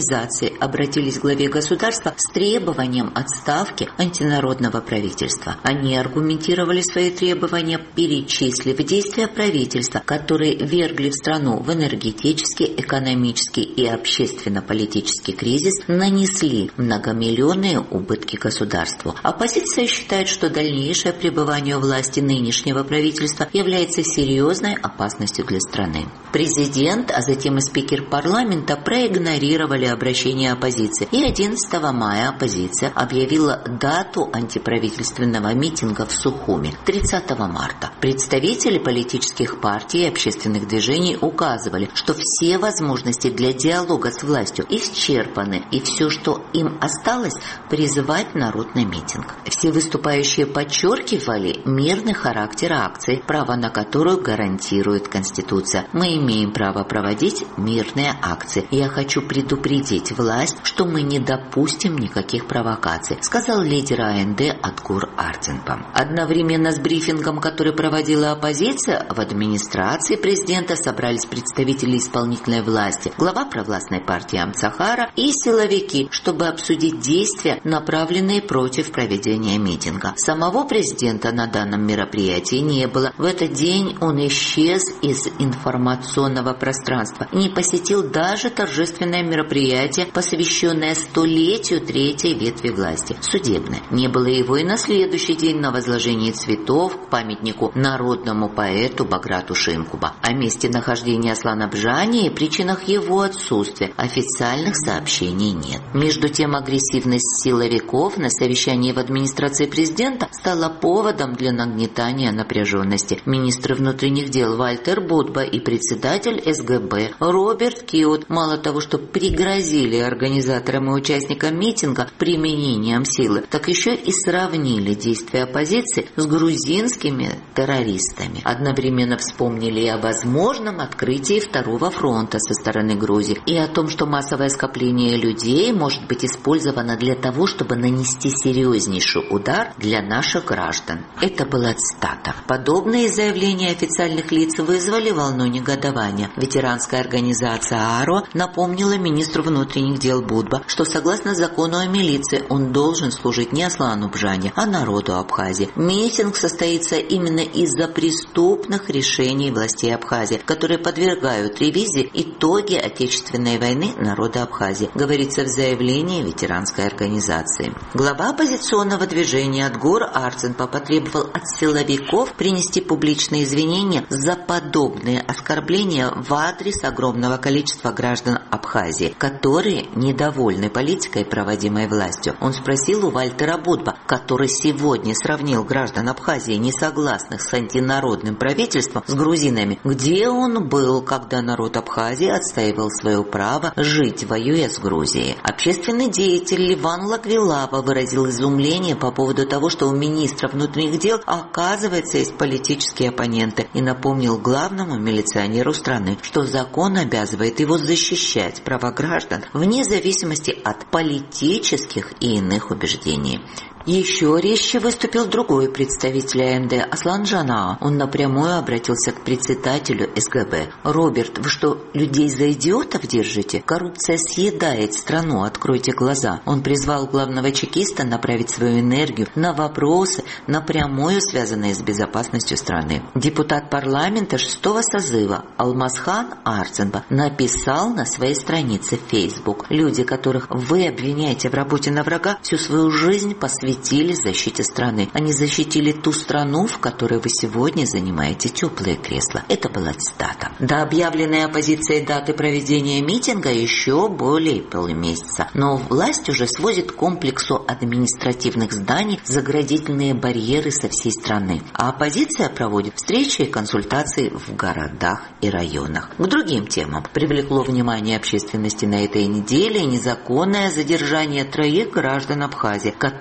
организации обратились к главе государства с требованием отставки антинародного правительства. Они аргументировали свои требования, перечислив действия правительства, которые вергли в страну в энергетический, экономический и общественно-политический кризис, нанесли многомиллионные убытки государству. Оппозиция считает, что дальнейшее пребывание у власти нынешнего правительства является серьезной опасностью для страны. Президент, а затем и спикер парламента проигнорировали обращение оппозиции. И 11 мая оппозиция объявила дату антиправительственного митинга в Сухуми – 30 марта. Представители политических партий и общественных движений указывали, что все возможности для диалога с властью исчерпаны, и все, что им осталось – призывать народ на митинг. Все выступающие подчеркивали мирный характер акции, право на которую гарантирует Конституция. Мы имеем право проводить мирные акции. Я хочу предупредить власть, что мы не допустим никаких провокаций, сказал лидер АНД Атгур Арденбам. Одновременно с брифингом, который проводила оппозиция, в администрации президента собрались представители исполнительной власти, глава провластной партии Амцахара и силовики, чтобы обсудить действия, направленные против проведения митинга. Самого президента на данном мероприятии не было. В этот день он исчез из информационного пространства, не посетил даже торжественное мероприятие, посвященное столетию третьей ветви власти – судебное. Не было его и на следующий день на возложении цветов к памятнику народному поэту Баграту Шимкуба. О месте нахождения Аслана Бжани и причинах его отсутствия официальных сообщений нет. Между тем, агрессивность силовиков на совещании в администрации президента стала поводом для нагнетания напряженности. Министр внутренних дел Вальтер Будба и председатель СГБ Роберт Киот мало того, что пригрозили организаторам и участникам митинга применением силы, так еще и сравнили действия оппозиции с грузинскими террористами. Одновременно вспомнили и о возможном открытии второго фронта со стороны Грузии, и о том, что массовое скопление людей может быть использовано для того, чтобы нанести серьезнейший удар для наших граждан. Это была цитата. Подобные заявления официальных лиц вызвали волну негодования. Ветеранская организация АРО напомнила министру внутренних дел Будба, что согласно закону о милиции он должен служить не Аслану Бжани, а народу Абхазии. Митинг состоится именно из-за преступных решений властей Абхазии, которые подвергают ревизии итоги Отечественной войны народа Абхазии, говорится в заявлении ветеранской организации. Глава оппозиционного движения Атгур Арденбам потребовал от силовиков принести публичные извинения за подобные оскорбления в адрес огромного количества граждан Абхазии, которые недовольны политикой, проводимой властью. Он спросил у Вальтера Будба, который сегодня сравнил граждан Абхазии, не согласных с антинародным правительством, с грузинами, где он был, когда народ Абхазии отстаивал свое право жить, воюя с Грузией. Общественный деятель Ливан Лагвилава выразил изумление по поводу того, что у министра внутренних дел, оказывается, есть политические оппоненты, и напомнил главному милиционеру страны, что закон обязывает его защищать права граждан вне зависимости от политических и иных убеждений. Еще резче выступил другой представитель АНД Аслан Джана. Он напрямую обратился к председателю СГБ. «Роберт, вы что, людей за идиотов держите? Коррупция съедает страну, откройте глаза». Он призвал главного чекиста направить свою энергию на вопросы, напрямую связанные с безопасностью страны. Депутат парламента 6-го созыва Алмазхан Арденбам написал на своей странице в Facebook: «Люди, которых вы обвиняете в работе на врага, всю свою жизнь посвятили защите страны. Они защитили ту страну, в которой вы сегодня занимаете теплые кресла». Это была цитата. До объявленной оппозицией даты проведения митинга еще более полумесяца. Но власть уже сводит к комплексу административных зданий заградительные барьеры со всей страны. А оппозиция проводит встречи и консультации в городах и районах. К другим темам. Привлекло внимание общественности на этой неделе незаконное задержание 3 граждан Абхазии, которых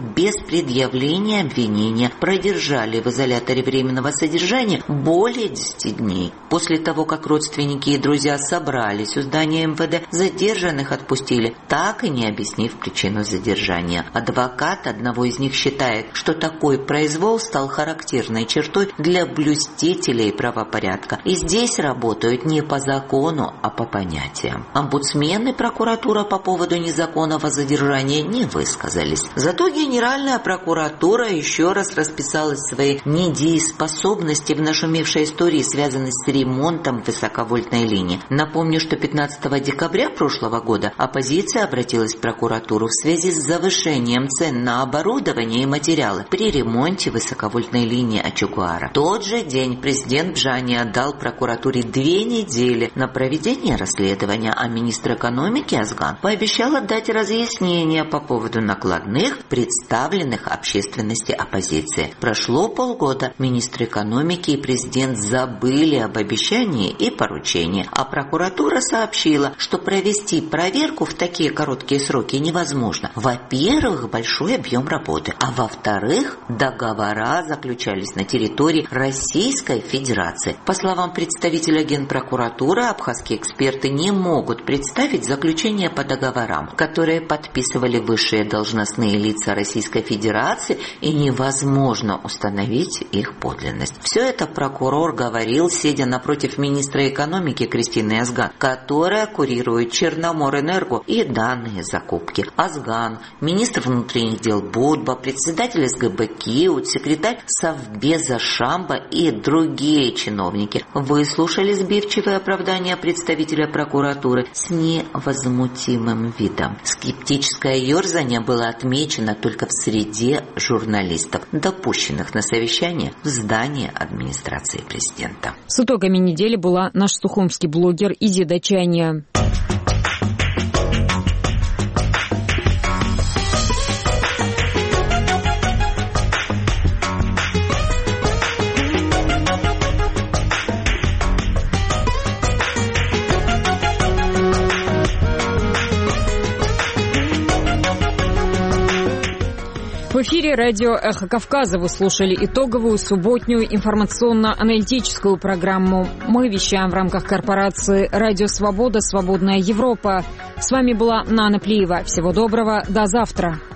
без предъявления обвинения продержали в изоляторе временного содержания более 10 дней. После того, как родственники и друзья собрались у здания МВД, задержанных отпустили, так и не объяснив причину задержания. Адвокат одного из них считает, что такой произвол стал характерной чертой для блюстителей правопорядка. И здесь работают не по закону, а по понятиям. Омбудсмен и прокуратура по поводу незаконного задержания не высказались. Зато Генеральная прокуратура еще раз расписалась в своей недееспособности в нашумевшей истории, связанной с ремонтом высоковольтной линии. Напомню, что 15 декабря прошлого года оппозиция обратилась в прокуратуру в связи с завышением цен на оборудование и материалы при ремонте высоковольтной линии Ачугуара. В тот же день президент Бжани отдал прокуратуре 2 недели на проведение расследования, а министр экономики Азган пообещал отдать разъяснения по поводу накладных, представленных общественности оппозиции. Прошло полгода, министр экономики и президент забыли об обещании и поручении, а прокуратура сообщила, что провести проверку в такие короткие сроки невозможно. Во-первых, большой объем работы, а во-вторых, договора заключались на территории Российской Федерации. По словам представителя Генпрокуратуры, абхазские эксперты не могут представить заключение по договорам, которые подписывали высшие должностные лица Российской Федерации, и невозможно установить их подлинность. Все это прокурор говорил, сидя напротив министра экономики Кристины Азган, которая курирует Черноморэнерго и данные закупки. Азган, министр внутренних дел Будба, председатель СГБ Киут, секретарь Совбеза Шамба и другие чиновники выслушали сбивчивые оправдания представителя прокуратуры с невозмутимым видом. Скептическое ерзание было отмечено только в среде журналистов, допущенных на совещание в здании администрации президента. С итогами недели была наш сухумский блогер Изи Дачания. В эфире радио «Эхо Кавказа» вы слушали итоговую субботнюю информационно-аналитическую программу. Мы вещаем в рамках корпорации «Радио Свобода. Свободная Европа». С вами была Нана Плиева. Всего доброго. До завтра.